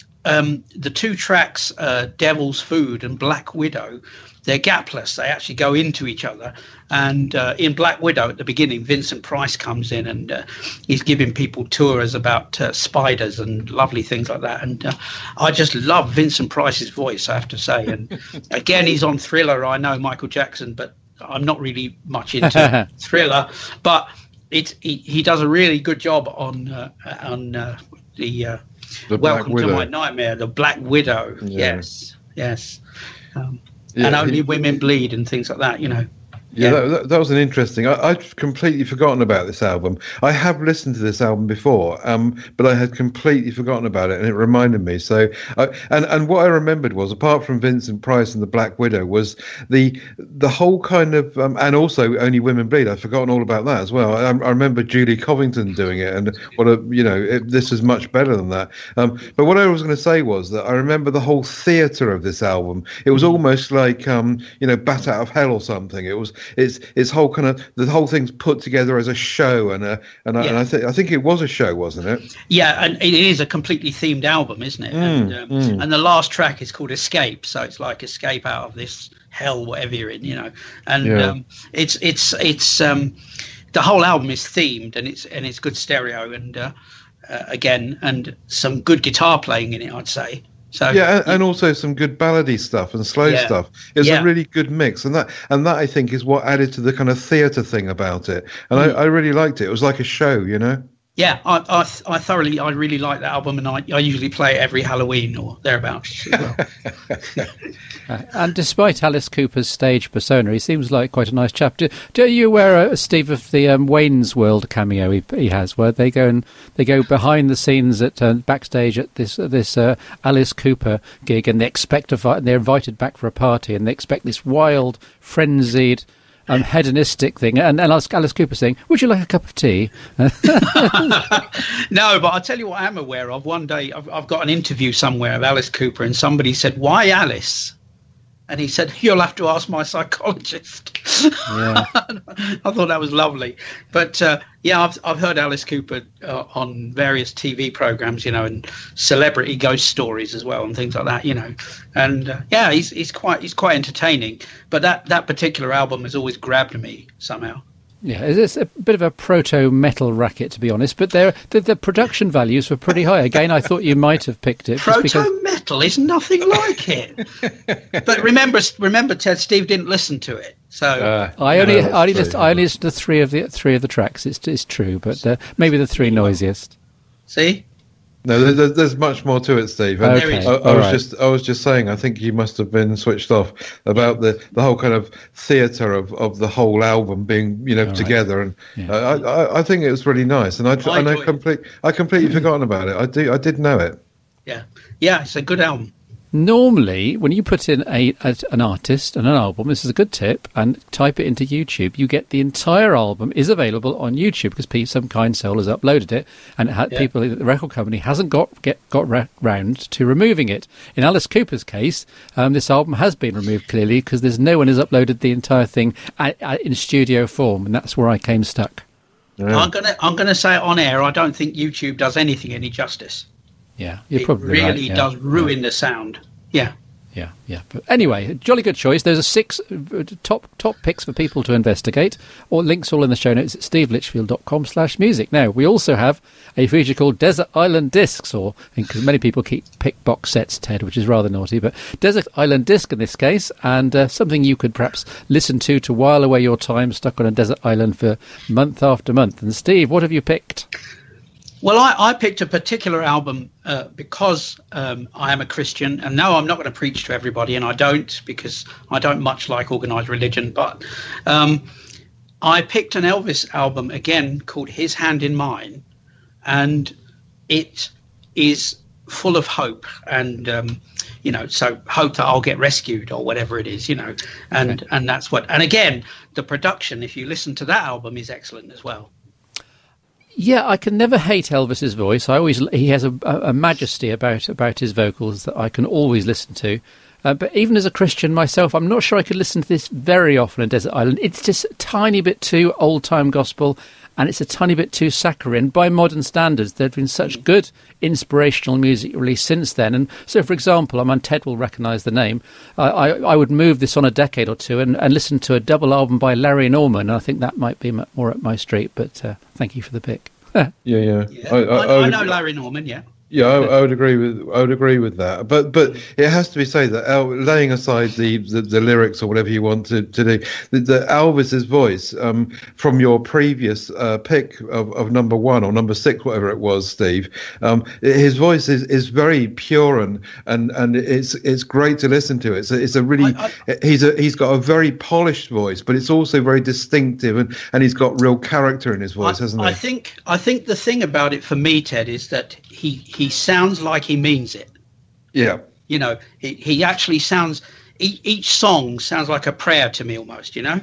um, the two tracks, uh, Devil's Food and Black Widow, they're gapless. They actually go into each other. And uh, in Black Widow, at the beginning, Vincent Price comes in and uh, he's giving people tours about uh, spiders and lovely things like that. And uh, I just love Vincent Price's voice, I have to say. And again, he's on Thriller. I know Michael Jackson, but I'm not really much into Thriller. But it, he, he does a really good job on uh, on uh, the, uh, the Welcome Black to Widow. My Nightmare, the Black Widow. Yeah. Yes, yes. Um, Yeah, and Only he- Women Bleed and things like that, you know. Yeah, Yeah. That, that, that was an interesting. I, I'd completely forgotten about this album. I have listened to this album before, um, but I had completely forgotten about it, and it reminded me. So, I, and and what I remembered was, apart from Vincent Price and the Black Widow, was the the whole kind of, um, and also Only Women Bleed. I'd forgotten all about that as well. I, I remember Julie Covington doing it, and what a you know, it, this is much better than that. Um, but what I was going to say was that I remember the whole theatre of this album. It was almost like um, you know, Bat Out of Hell or something. It was. It's it's whole kind of the whole thing's put together as a show, and a and, I, Yeah. and I think I think it was a show, wasn't it? Yeah, and it is a completely themed album, isn't it? and, um, mm. and the last track is called Escape, so it's like escape out of this hell, whatever you're in, you know. And Yeah. um, it's it's it's um, the whole album is themed, and it's and it's good stereo, and uh, uh, again, and some good guitar playing in it, I'd say. So Yeah, and, and also some good ballady stuff and slow Yeah. stuff. It's Yeah. a really good mix, and that and that I think is what added to the kind of theatre thing about it. And Mm. I, I really liked it. It was like a show, you know. Yeah, I, I, I thoroughly, I really like that album, and I, I usually play it every Halloween or thereabouts as well. Uh, and despite Alice Cooper's stage persona, he seems like quite a nice chap. Do, do you aware, uh, Steve, of the um, Wayne's World cameo he, he has, where they go and they go behind the scenes at uh, backstage at this uh, this uh, Alice Cooper gig, and they expect a vi- they're invited back for a party, and they expect this wild, frenzied, um, hedonistic thing, and, and Alice, Alice Cooper saying, "Would you like a cup of tea?" No, but I'll tell you what I'm aware of. One day I've, I've got an interview somewhere of Alice Cooper, and somebody said, "Why Alice?" And he said, "You'll have to ask my psychologist." Yeah. I thought that was lovely. But uh, yeah, I've I've heard Alice Cooper uh, on various T V programs, you know, and celebrity ghost stories as well, and things like that, you know. And uh, yeah, he's he's quite he's quite entertaining. But that that particular album has always grabbed me somehow. Yeah, it's a bit of a proto-metal racket, to be honest, but they're, the, the production values were pretty high. Again, I thought you might have picked it. just because- Proto-metal is nothing like it. But remember, remember, Ted, Steve didn't listen to it, so Uh, I only, no, I only, that's listened, true. I only listened to three of the three of the tracks. It's, it's true, but uh, maybe the three noisiest. see. No, there- there's, there's much more to it, Steve. And Okay, I, I all was right. just, I was just saying. I think you must have been switched off about the, the whole kind of theatre of, of the whole album being, you know, right. together. And Yeah. I, I, I think it was really nice. And I, I and I enjoyed it. complete, I completely forgotten about it. I do, I did know it. Yeah, yeah, it's a good album. Normally, when you put in a, a an artist and an album, this is a good tip, and type it into YouTube, you get the entire album is available on YouTube because Pete, some kind soul has uploaded it, and it ha- Yeah. people, the record company hasn't got get got ra- round to removing it. In Alice Cooper's case, um, this album has been removed clearly because there's no one has uploaded the entire thing a- a- in studio form, and that's where I came stuck. Yeah. I'm gonna I'm gonna say it on air. I don't think YouTube does anything any justice. Yeah, you're It probably really right. yeah. does ruin the sound. Yeah. Yeah, yeah. But anyway, jolly good choice. Those are six uh, top top picks for people to investigate. Or links all in the show notes at steve litchfield dot com slash music. Now, we also have a feature called Desert Island Discs, or because many people keep pick box sets, Ted, which is rather naughty, but Desert Island Disc in this case, and uh, something you could perhaps listen to to while away your time stuck on a desert island for month after month. And Steve, what have you picked? Well, I, I picked a particular album uh, because um, I am a Christian, and no, I'm not going to preach to everybody, and I don't, because I don't much like organised religion, but um, I picked an Elvis album, again, called His Hand in Mine, and it is full of hope, and, um, you know, so hope that I'll get rescued or whatever it is, you know, and, okay. and that's what, and again, the production, if you listen to that album, is excellent as well. Yeah, I can never hate Elvis's voice. I always he has a, a majesty about about his vocals that I can always listen to. Uh, but even as a Christian myself, I'm not sure I could listen to this very often in Desert Island. It's just a tiny bit too old-time gospel, and it's a tiny bit too saccharine. By modern standards, there have been such good inspirational music released since then. And so, for example, I mean, Ted will recognise the name. I, I, I would move this on a decade or two and, and listen to a double album by Larry Norman. And I think that might be more up my street. But uh, thank you for the pick. yeah, yeah. yeah. I, I, I, I know Larry Norman, yeah. Yeah, I, I would agree with I would agree with that. But but it has to be said that El, laying aside the, the, the lyrics or whatever you want to, to do, the, the Elvis's voice um, from your previous uh, pick of, of number one or number six, whatever it was, Steve. Um, his voice is, is very pure and, and, and it's it's great to listen to. It's a, it's a really I, I, he's a he's got a very polished voice, but it's also very distinctive, and, and he's got real character in his voice, I, hasn't he? I think I think the thing about it for me, Ted, is that he. he He sounds like he means it. Yeah. You know, he, he actually sounds, each, each song sounds like a prayer to me almost, you know?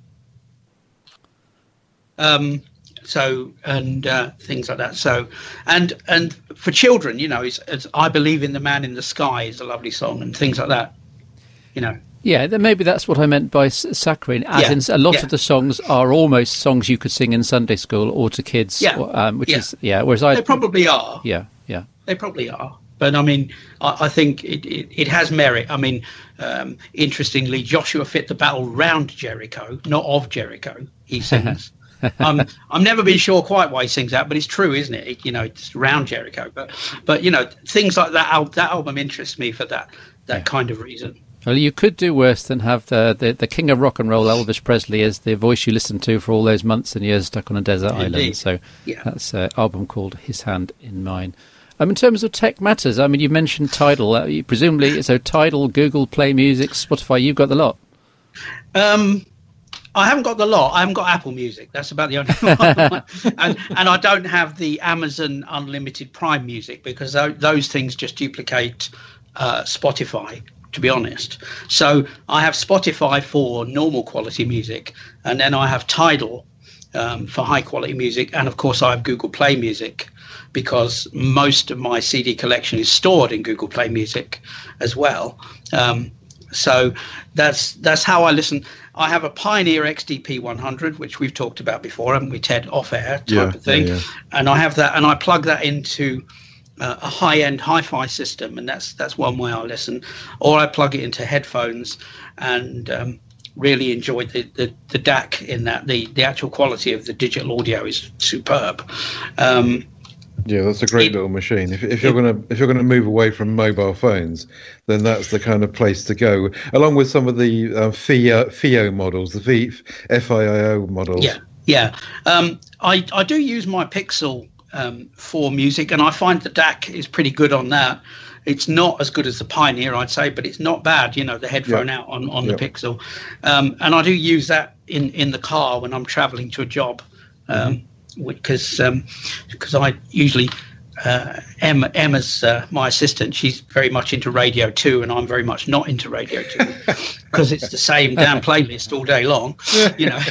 Um, so, and uh, things like that. So, and and for children, you know, it's, it's I Believe in the Man in the Sky is a lovely song and things like that, you know. Yeah, then maybe that's what I meant by saccharine. As yeah. in, a lot yeah. of the songs are almost songs you could sing in Sunday school or to kids. Yeah. Or, um, which yeah. is, yeah, whereas I... They probably are. Yeah, yeah. They probably are. But, I mean, I, I think it, it, it has merit. I mean, um, interestingly, Joshua fit the battle round Jericho, not of Jericho, he sings. um, I've never been sure quite why he sings that, but it's true, isn't it? it you know, it's round Jericho. But, but you know, things like that, al- that album interests me for that, that yeah. kind of reason. Well, you could do worse than have the, the, the king of rock and roll, Elvis Presley, as the voice you listened to for all those months and years stuck on a desert Indeed. island. So yeah. that's an album called His Hand in Mine. Um, in terms of tech matters, I mean, you mentioned Tidal. Uh, you, presumably, so Tidal, Google Play Music, Spotify, you've got the lot. Um, I haven't got the lot. I haven't got Apple Music. That's about the only one. and, and I don't have the Amazon Unlimited Prime Music because th- those things just duplicate uh, Spotify, to be honest. So I have Spotify for normal quality music, and then I have Tidal um, for high quality music, and of course I have Google Play Music because most of my C D collection is stored in Google Play Music as well. Um, so that's that's how I listen. I have a Pioneer X D P one hundred, which we've talked about before, haven't we, Ted? Off air type yeah, of thing, yeah, yeah. and I have that, and I plug that into Uh, a high-end hi-fi system, and that's that's one way I listen. Or I plug it into headphones and um, really enjoy the, the, the D A C in that. The, the actual quality of the digital audio is superb. Um, yeah, that's a great it, little machine. If, if you're it, gonna if you're gonna move away from mobile phones, then that's the kind of place to go. Along with some of the uh, F I O, F I O models, the v, F I O models. Yeah, yeah. Um, I I do use my Pixel Um, for music, and I find the D A C is pretty good on that. It's not as good as the Pioneer, I'd say, but it's not bad, you know, the headphone yep. out on, on yep. the Pixel. Um, and I do use that in, in the car when I'm traveling to a job, um, because um, because I usually uh, Emma, Emma's uh, my assistant. She's very much into Radio two, and I'm very much not into Radio two because it's the same damn playlist all day long, you know.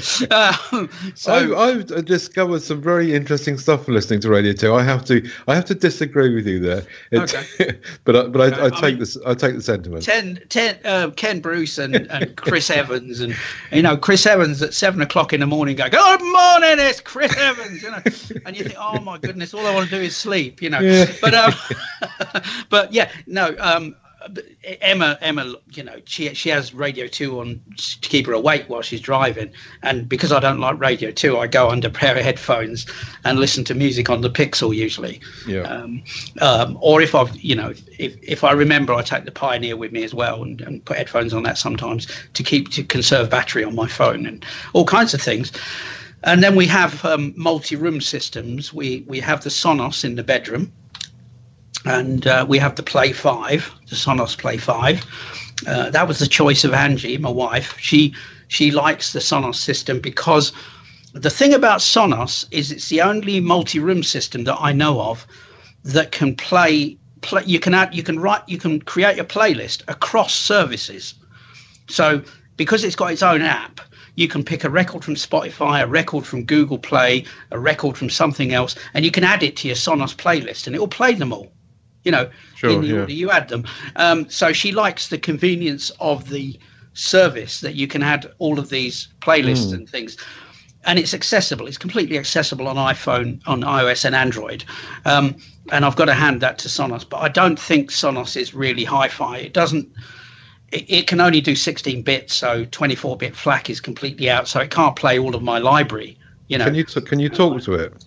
uh, so I, I've discovered some very interesting stuff from listening to Radio two. I have to, I have to disagree with you there. It, okay. but I, but I, I, I take mean, this, I take the sentiment. Ten, ten, uh, Ken Bruce and, and Chris Evans, and you know, Chris Evans at seven o'clock in the morning go, "Good morning, it's Chris Evans," you know, and you think, "Oh my goodness, all I want to do is sleep," you know. Yeah. But um, but yeah, no. Um, Emma, Emma, you know, she she has Radio two on to keep her awake while she's driving, and because I don't like Radio two, I go under a pair of headphones and listen to music on the Pixel usually. Yeah. Um, um, or if I've, you know, if if I remember, I take the Pioneer with me as well and, and put headphones on that sometimes to keep to conserve battery on my phone and all kinds of things. And then we have um, multi-room systems. We we have the Sonos in the bedroom, and uh, we have the Play five, the Sonos Play five. Uh, that was the choice of Angie, my wife. She she likes the Sonos system because the thing about Sonos is it's the only multi-room system that I know of that can play. play you can add, you can write, you can create a playlist across services. So because it's got its own app, you can pick a record from Spotify, a record from Google Play, a record from something else, and you can add it to your Sonos playlist, and it will play them all. You know, sure, in the yeah. order you add them. Um, so she likes the convenience of the service that you can add all of these playlists mm. and things. And it's accessible. It's completely accessible on iPhone, on iOS and Android. Um, and I've got to hand that to Sonos. But I don't think Sonos is really hi-fi. It doesn't. It, it can only do sixteen bits, so twenty-four bit FLAC is completely out. So it can't play all of my library. You know. Can you t- can you talk to it?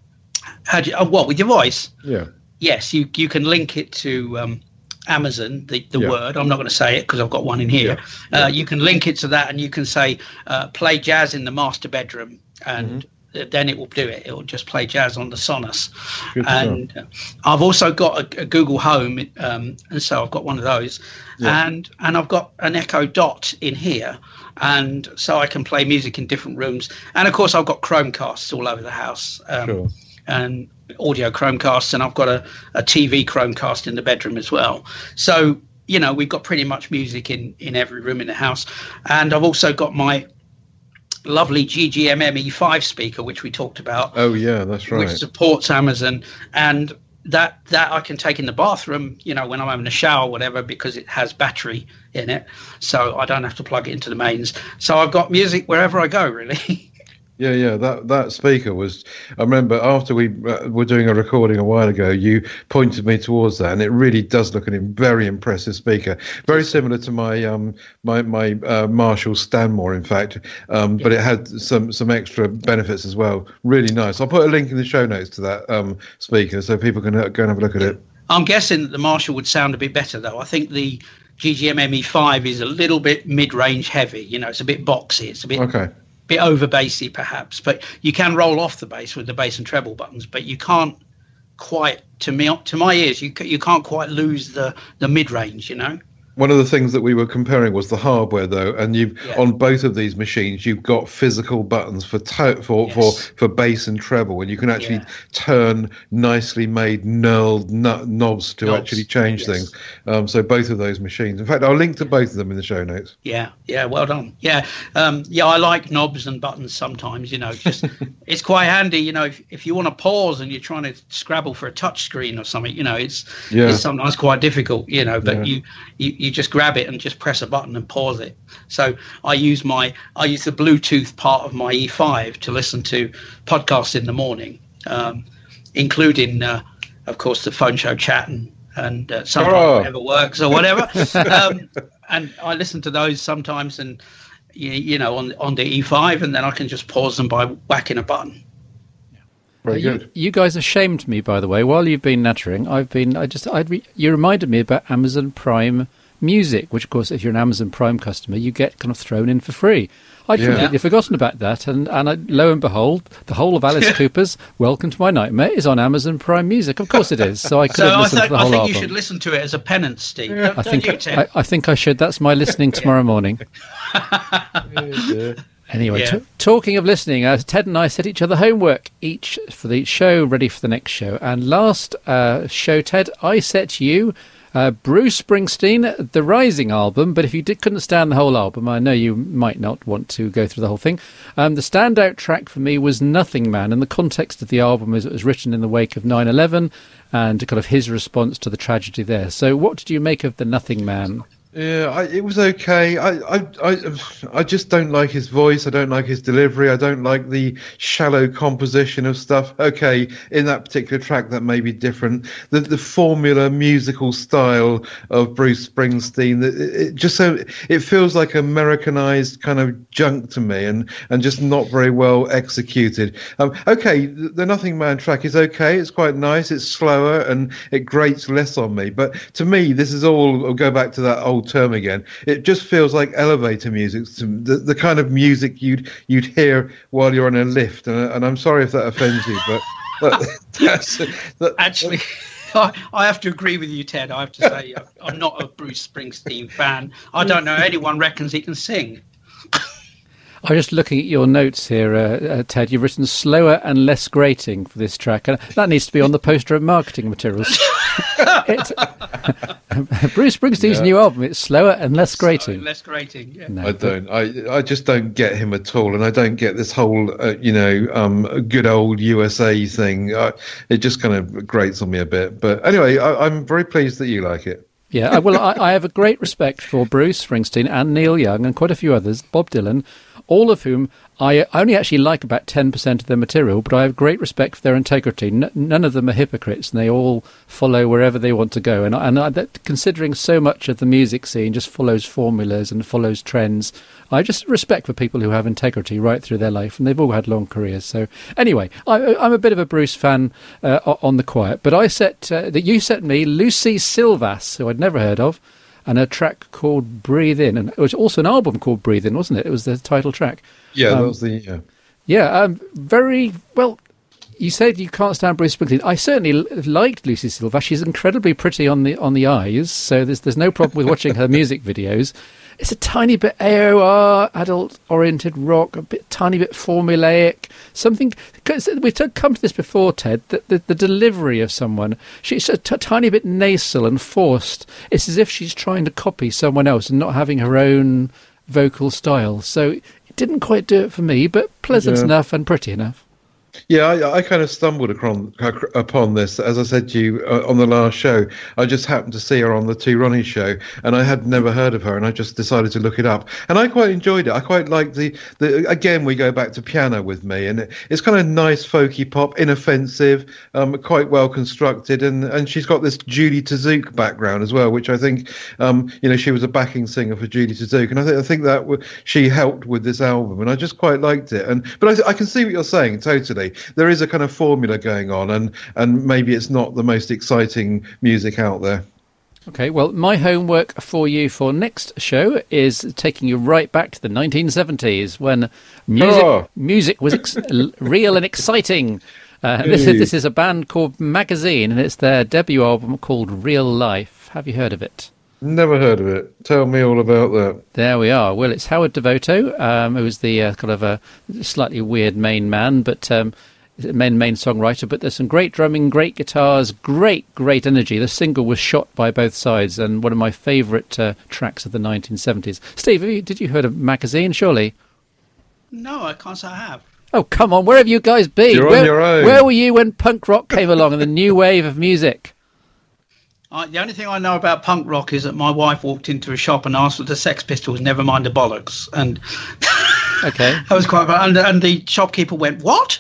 How do you, oh, what, with your voice? Yeah. Yes, you you can link it to um, Amazon, the, the yeah. word. I'm not going to say it because I've got one in here. Yeah. Yeah. Uh, you can link it to that, and you can say, uh, play jazz in the master bedroom, and mm-hmm. then it will do it. It will just play jazz on the Sonos. Good and uh, I've also got a, a Google Home, um, and so I've got one of those. Yeah. And and I've got an Echo Dot in here, and so I can play music in different rooms. And, of course, I've got Chromecasts all over the house. Um, sure. And audio Chromecasts, and I've got a, a T V Chromecast in the bedroom as well. So, you know, we've got pretty much music in, in every room in the house. And I've also got my lovely G G M M E five speaker, which we talked about. Oh, yeah, that's right. Which supports Amazon. And that that I can take in the bathroom, you know, when I'm having a shower or whatever, because it has battery in it. So I don't have to plug it into the mains. So I've got music wherever I go, really. Yeah, yeah, that, that speaker was, I remember after we uh, were doing a recording a while ago, you pointed me towards that, and it really does look a very impressive speaker. Very similar to my um my, my uh, Marshall Stanmore, in fact, um, yeah. but it had some, some extra benefits as well. Really nice. I'll put a link in the show notes to that um speaker so people can uh, go and have a look at it. I'm guessing that the Marshall would sound a bit better, though. I think the G G M M E five is a little bit mid-range heavy. You know, it's a bit boxy. It's a bit... Okay. bit over bassy perhaps, but you can roll off the bass with the bass and treble buttons, but you can't quite, to me, to my ears, you you can't quite lose the the mid-range, you know. One of the things that we were comparing was the hardware, though, and you've yeah. on both of these machines, you've got physical buttons for to- for, yes. for for bass and treble, and you can actually yeah. turn nicely made knurled no- knobs to knobs. actually change yes. things. Um, so both of those machines. In fact, I'll link to both of them in the show notes. Yeah, yeah, well done. Yeah, um, yeah, I like knobs and buttons sometimes. You know, just it's quite handy. You know, if if you want to pause and you're trying to scrabble for a touch screen or something, you know, it's yeah. it's sometimes quite difficult. You know, but yeah. you you. You just grab it and just press a button and pause it. So I use my I use the Bluetooth part of my E five to listen to podcasts in the morning, um, including, uh, of course, the phone show chat and and uh, sometimes oh. whatever works or whatever. um, and I listen to those sometimes, and you, you know, on on the E five, and then I can just pause them by whacking a button. Very you, good. You guys have shamed me, by the way. While you've been nattering, I've been. I just. I re, you reminded me about Amazon Prime Music, which, of course, if you're an Amazon Prime customer, you get kind of thrown in for free. I'd yeah. completely forgotten about that, and and I, lo and behold, the whole of Alice Cooper's "Welcome to My Nightmare" is on Amazon Prime Music. Of course, it is. So I could so have listened I th- to the whole I think album. you should listen to it as a penance, Steve. Yeah. Don't, I think don't you, I, I think I should. That's my listening tomorrow morning. Anyway, yeah. t- talking of listening, uh, Ted and I set each other homework each for the show, ready for the next show. And last uh, show, Ted, I set you uh, Bruce Springsteen, The Rising album. But if you did, couldn't stand the whole album, I know you might not want to go through the whole thing. Um, the standout track for me was Nothing Man. And the context of the album is it was written in the wake of nine eleven and kind of his response to the tragedy there. So what did you make of the Nothing Man? Yeah, I, it was okay. I, I, I, I just don't like his voice. I don't like his delivery. I don't like the shallow composition of stuff. Okay, in that particular track, that may be different. The the formula musical style of Bruce Springsteen, it, it just so it feels like Americanized kind of junk to me, and, and just not very well executed. Um, okay, the, the Nothing Man track is okay. It's quite nice. It's slower and it grates less on me. But to me, this is all. I'll go back to that old old term again. It just feels like elevator music, the, the kind of music you'd you'd hear while you're on a lift. And, and I'm sorry if that offends you, but, but that's that, actually. I, I have to agree with you, Ted. I have to say I'm not a Bruce Springsteen fan. I don't know anyone reckons he can sing. I'm just looking at your notes here, uh, uh, Ted. You've written slower and less grating for this track. And that needs to be on the poster of marketing materials. it's, Bruce Springsteen's yeah. new album, it's slower and less grating. So, less grating, yeah. No, I don't. I, I just don't get him at all. And I don't get this whole, uh, you know, um, good old U S A thing. I, it just kind of grates on me a bit. But anyway, I, I'm very pleased that you like it. Yeah, well, I, I have a great respect for Bruce Springsteen and Neil Young and quite a few others, Bob Dylan, all of whom I only actually like about ten percent of their material, but I have great respect for their integrity. N- none of them are hypocrites, and they all follow wherever they want to go. And, and I, that, considering so much of the music scene just follows formulas and follows trends, I just respect for people who have integrity right through their life, and they've all had long careers. So anyway, I, I'm a bit of a Bruce fan uh, on the quiet, but I set uh, that you set me Lucy Silvas, who I'd never heard of, and a track called Breathe In. And it was also an album called Breathe In, wasn't it? It was the title track. Yeah, um, that was the... Yeah, yeah um, very... Well, you said you can't stand Bruce Springsteen. I certainly l- liked Lucy Silva. She's incredibly pretty on the on the eyes, so there's there's no problem with watching her music videos. It's a tiny bit A O R, adult-oriented rock, a bit, tiny bit formulaic. Something, because we've t- come to this before, Ted, that the, the delivery of someone, she's a t- tiny bit nasal and forced. It's as if she's trying to copy someone else and not having her own vocal style. So it didn't quite do it for me, but pleasant yeah. enough and pretty enough. Yeah, I, I kind of stumbled upon, upon this. As I said to you uh, on the last show, I just happened to see her on the Two Ronnies show, and I had never heard of her, and I just decided to look it up. And I quite enjoyed it. I quite liked the, the again, we go back to piano with me, and it, it's kind of nice folky pop, inoffensive, um, quite well constructed, and, and she's got this Judy Tazuk background as well, which I think, um, you know, she was a backing singer for Judy Tazuk, and I, th- I think that w- she helped with this album, and I just quite liked it. And But I, I can see what you're saying, totally. There is a kind of formula going on, and, and maybe it's not the most exciting music out there. Okay, well, my homework for you for next show is taking you right back to the nineteen seventies when music oh. music was ex- real and exciting. Uh, this is this is a band called Magazine, and it's their debut album called Real Life. Have you heard of it? Never heard of it. Tell me all about that. There we are. Well, it's Howard Devoto, um, who was the uh, kind of a slightly weird main man, but um, main main songwriter. But there's some great drumming, great guitars, great great energy. The single was shot by both sides, and one of my favourite uh, tracks of the nineteen seventies. Steve, have you, did you heard of Magazine? Surely. No, I can't say I have. Oh, come on! Where have you guys been? You're where, on your own. Where were you when punk rock came along and the new wave of music? I, the only thing I know about punk rock is that my wife walked into a shop and asked for the Sex Pistols, never mind the bollocks. And okay, that was quite. And, and the shopkeeper went, "What?"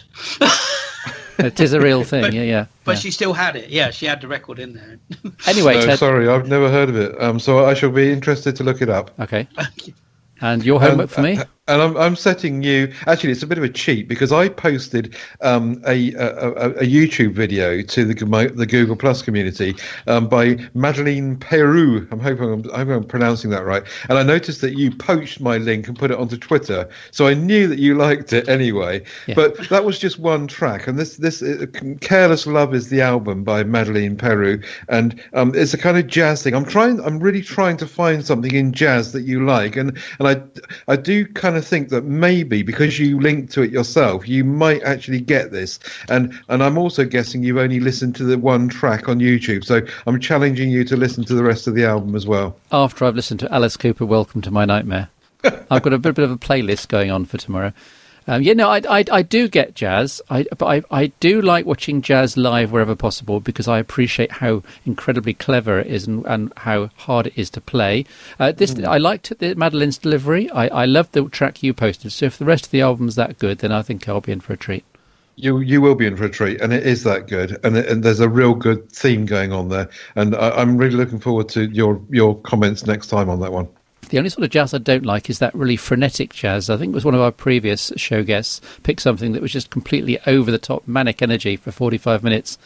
It is a real thing. but, yeah, yeah. But yeah. she still had it. Yeah, she had the record in there. Anyway, no, Ted, sorry, I've never heard of it. Um, so I shall be interested to look it up. Okay. And your homework and, for me? And I'm, I'm setting you... Actually, it's a bit of a cheat because I posted um, a, a, a YouTube video to the, my, the Google Plus community um, by Madeleine Peru. I'm hoping I'm, I hope I'm pronouncing that right. And I noticed that you poached my link and put it onto Twitter. So I knew that you liked it anyway. Yeah. But that was just one track. And this, this uh, Careless Love is the album by Madeleine Peru. And um, it's a kind of jazz thing. I'm trying. I'm really trying to find something in jazz that you like. And, and I, I do kind of think that maybe because you linked to it yourself, you might actually get this. And and I'm also guessing you've only listened to the one track on YouTube. So I'm challenging you to listen to the rest of the album as well. After I've listened to Alice Cooper, Welcome to My Nightmare. I've got a bit, bit of a playlist going on for tomorrow. Um, yeah, no, I, I, I do get jazz, I, but I, I do like watching jazz live wherever possible because I appreciate how incredibly clever it is and, and how hard it is to play. Uh, this mm. I liked the Madeleine's delivery. I, I loved the track you posted. So if the rest of the album's that good, then I think I'll be in for a treat. You you will be in for a treat, and it is that good, and it, and there's a real good theme going on there, and I, I'm really looking forward to your your comments next time on that one. The only sort of jazz I don't like is that really frenetic jazz. I think it was one of our previous show guests picked something that was just completely over-the-top manic energy for forty-five minutes.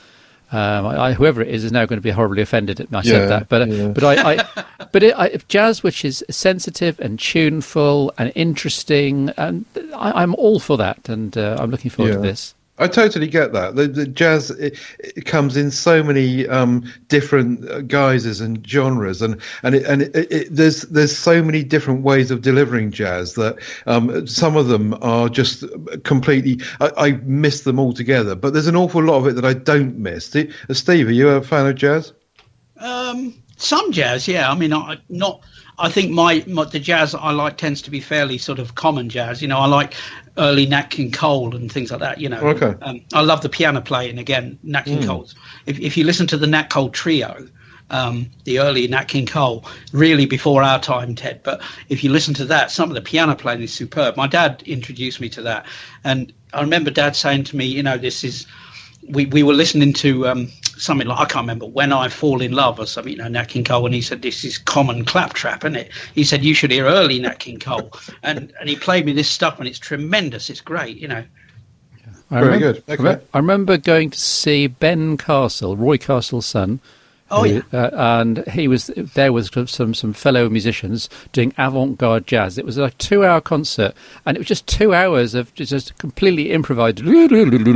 Um, I, I, whoever it is is now going to be horribly offended at me I yeah, said that, but yeah. but I, I but it, I, jazz which is sensitive and tuneful and interesting, and I, I'm all for that, and uh, I'm looking forward yeah. to this. I totally get that. The, the jazz it, it comes in so many um, different guises and genres, and and it, and it, it, there's there's so many different ways of delivering jazz that um, some of them are just completely. I, I miss them altogether, but there's an awful lot of it that I don't miss. Steve, are you a fan of jazz? Um, some jazz, yeah. I mean, I not. I think my, my the jazz I like tends to be fairly sort of common jazz. You know, I like early Nat King Cole and things like that. You know, okay. um, I love the piano playing again. Nat King mm. Cole's. If if you listen to the Nat Cole trio, um, the early Nat King Cole, really before our time, Ted. But if you listen to that, some of the piano playing is superb. My dad introduced me to that, and I remember Dad saying to me, you know, this is. We, we were listening to um, something like, I can't remember, When I Fall in Love or something, you know, Nat King Cole, and he said, this is common claptrap, isn't it? He said, you should hear early Nat King Cole. And and he played me this stuff, and it's tremendous. It's great, you know. I Very remember, good. Okay. I remember going to see Ben Castle, Roy Castle's son. Oh, who, yeah. Uh, and he was there with some, some fellow musicians doing avant-garde jazz. It was like a two-hour concert, and it was just two hours of just completely improvised, and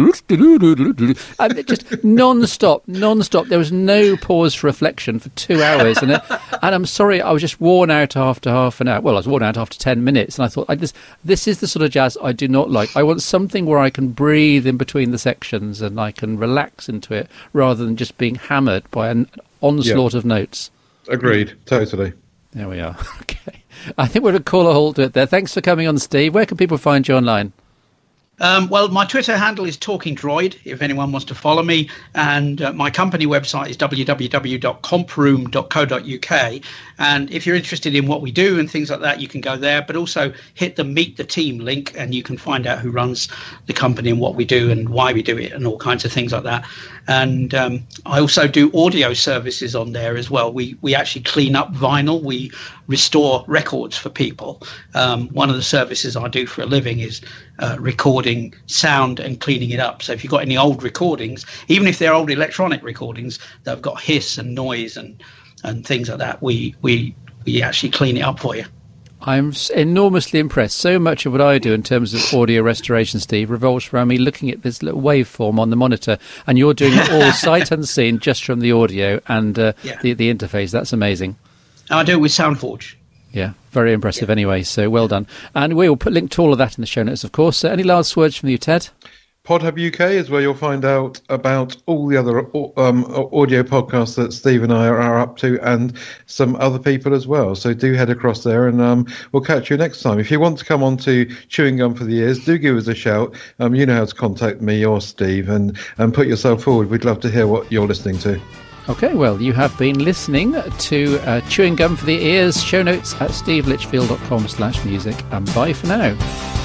it just non-stop, non-stop. There was no pause for reflection for two hours, and it, and I'm sorry, I was just worn out after half an hour. Well, I was worn out after ten minutes, and I thought, I, this this is the sort of jazz I do not like. I want something where I can breathe in between the sections and I can relax into it, rather than just being hammered by an onslaught yeah. of notes. Agreed, totally. There we are. Okay. I think we're going to call a halt to it there. Thanks for coming on, Steve. Where can people find you online? Um, well, my Twitter handle is Talking Droid, if anyone wants to follow me. And uh, my company website is w w w dot comproom dot co dot u k. And if you're interested in what we do and things like that, you can go there. But also hit the Meet the Team link, and you can find out who runs the company and what we do and why we do it and all kinds of things like that. And um, I also do audio services on there as well. We we actually clean up vinyl. We restore records for people. Um, one of the services I do for a living is uh, recording sound and cleaning it up. So if you've got any old recordings, even if they're old electronic recordings that have got hiss and noise and, and things like that, we, we, we actually clean it up for you. I'm enormously impressed. So much of what I do in terms of audio restoration, Steve, revolves around me looking at this little waveform on the monitor, and you're doing it all sight unseen just from the audio and uh, yeah. the, the interface. That's amazing. And I do it with SoundForge. Yeah, very impressive yeah. anyway, so well done. And we will put link to all of that in the show notes, of course. Uh, any last words from you, Ted? PodHub U K is where you'll find out about all the other um, audio podcasts that Steve and I are up to, and some other people as well. So do head across there, and um, we'll catch you next time. If you want to come on to Chewing Gum for the Ears, do give us a shout. Um, you know how to contact me or Steve, and, and put yourself forward. We'd love to hear what you're listening to. Okay, well, you have been listening to uh, Chewing Gum for the Ears. Show notes at steve litchfield dot com slash music, and bye for now.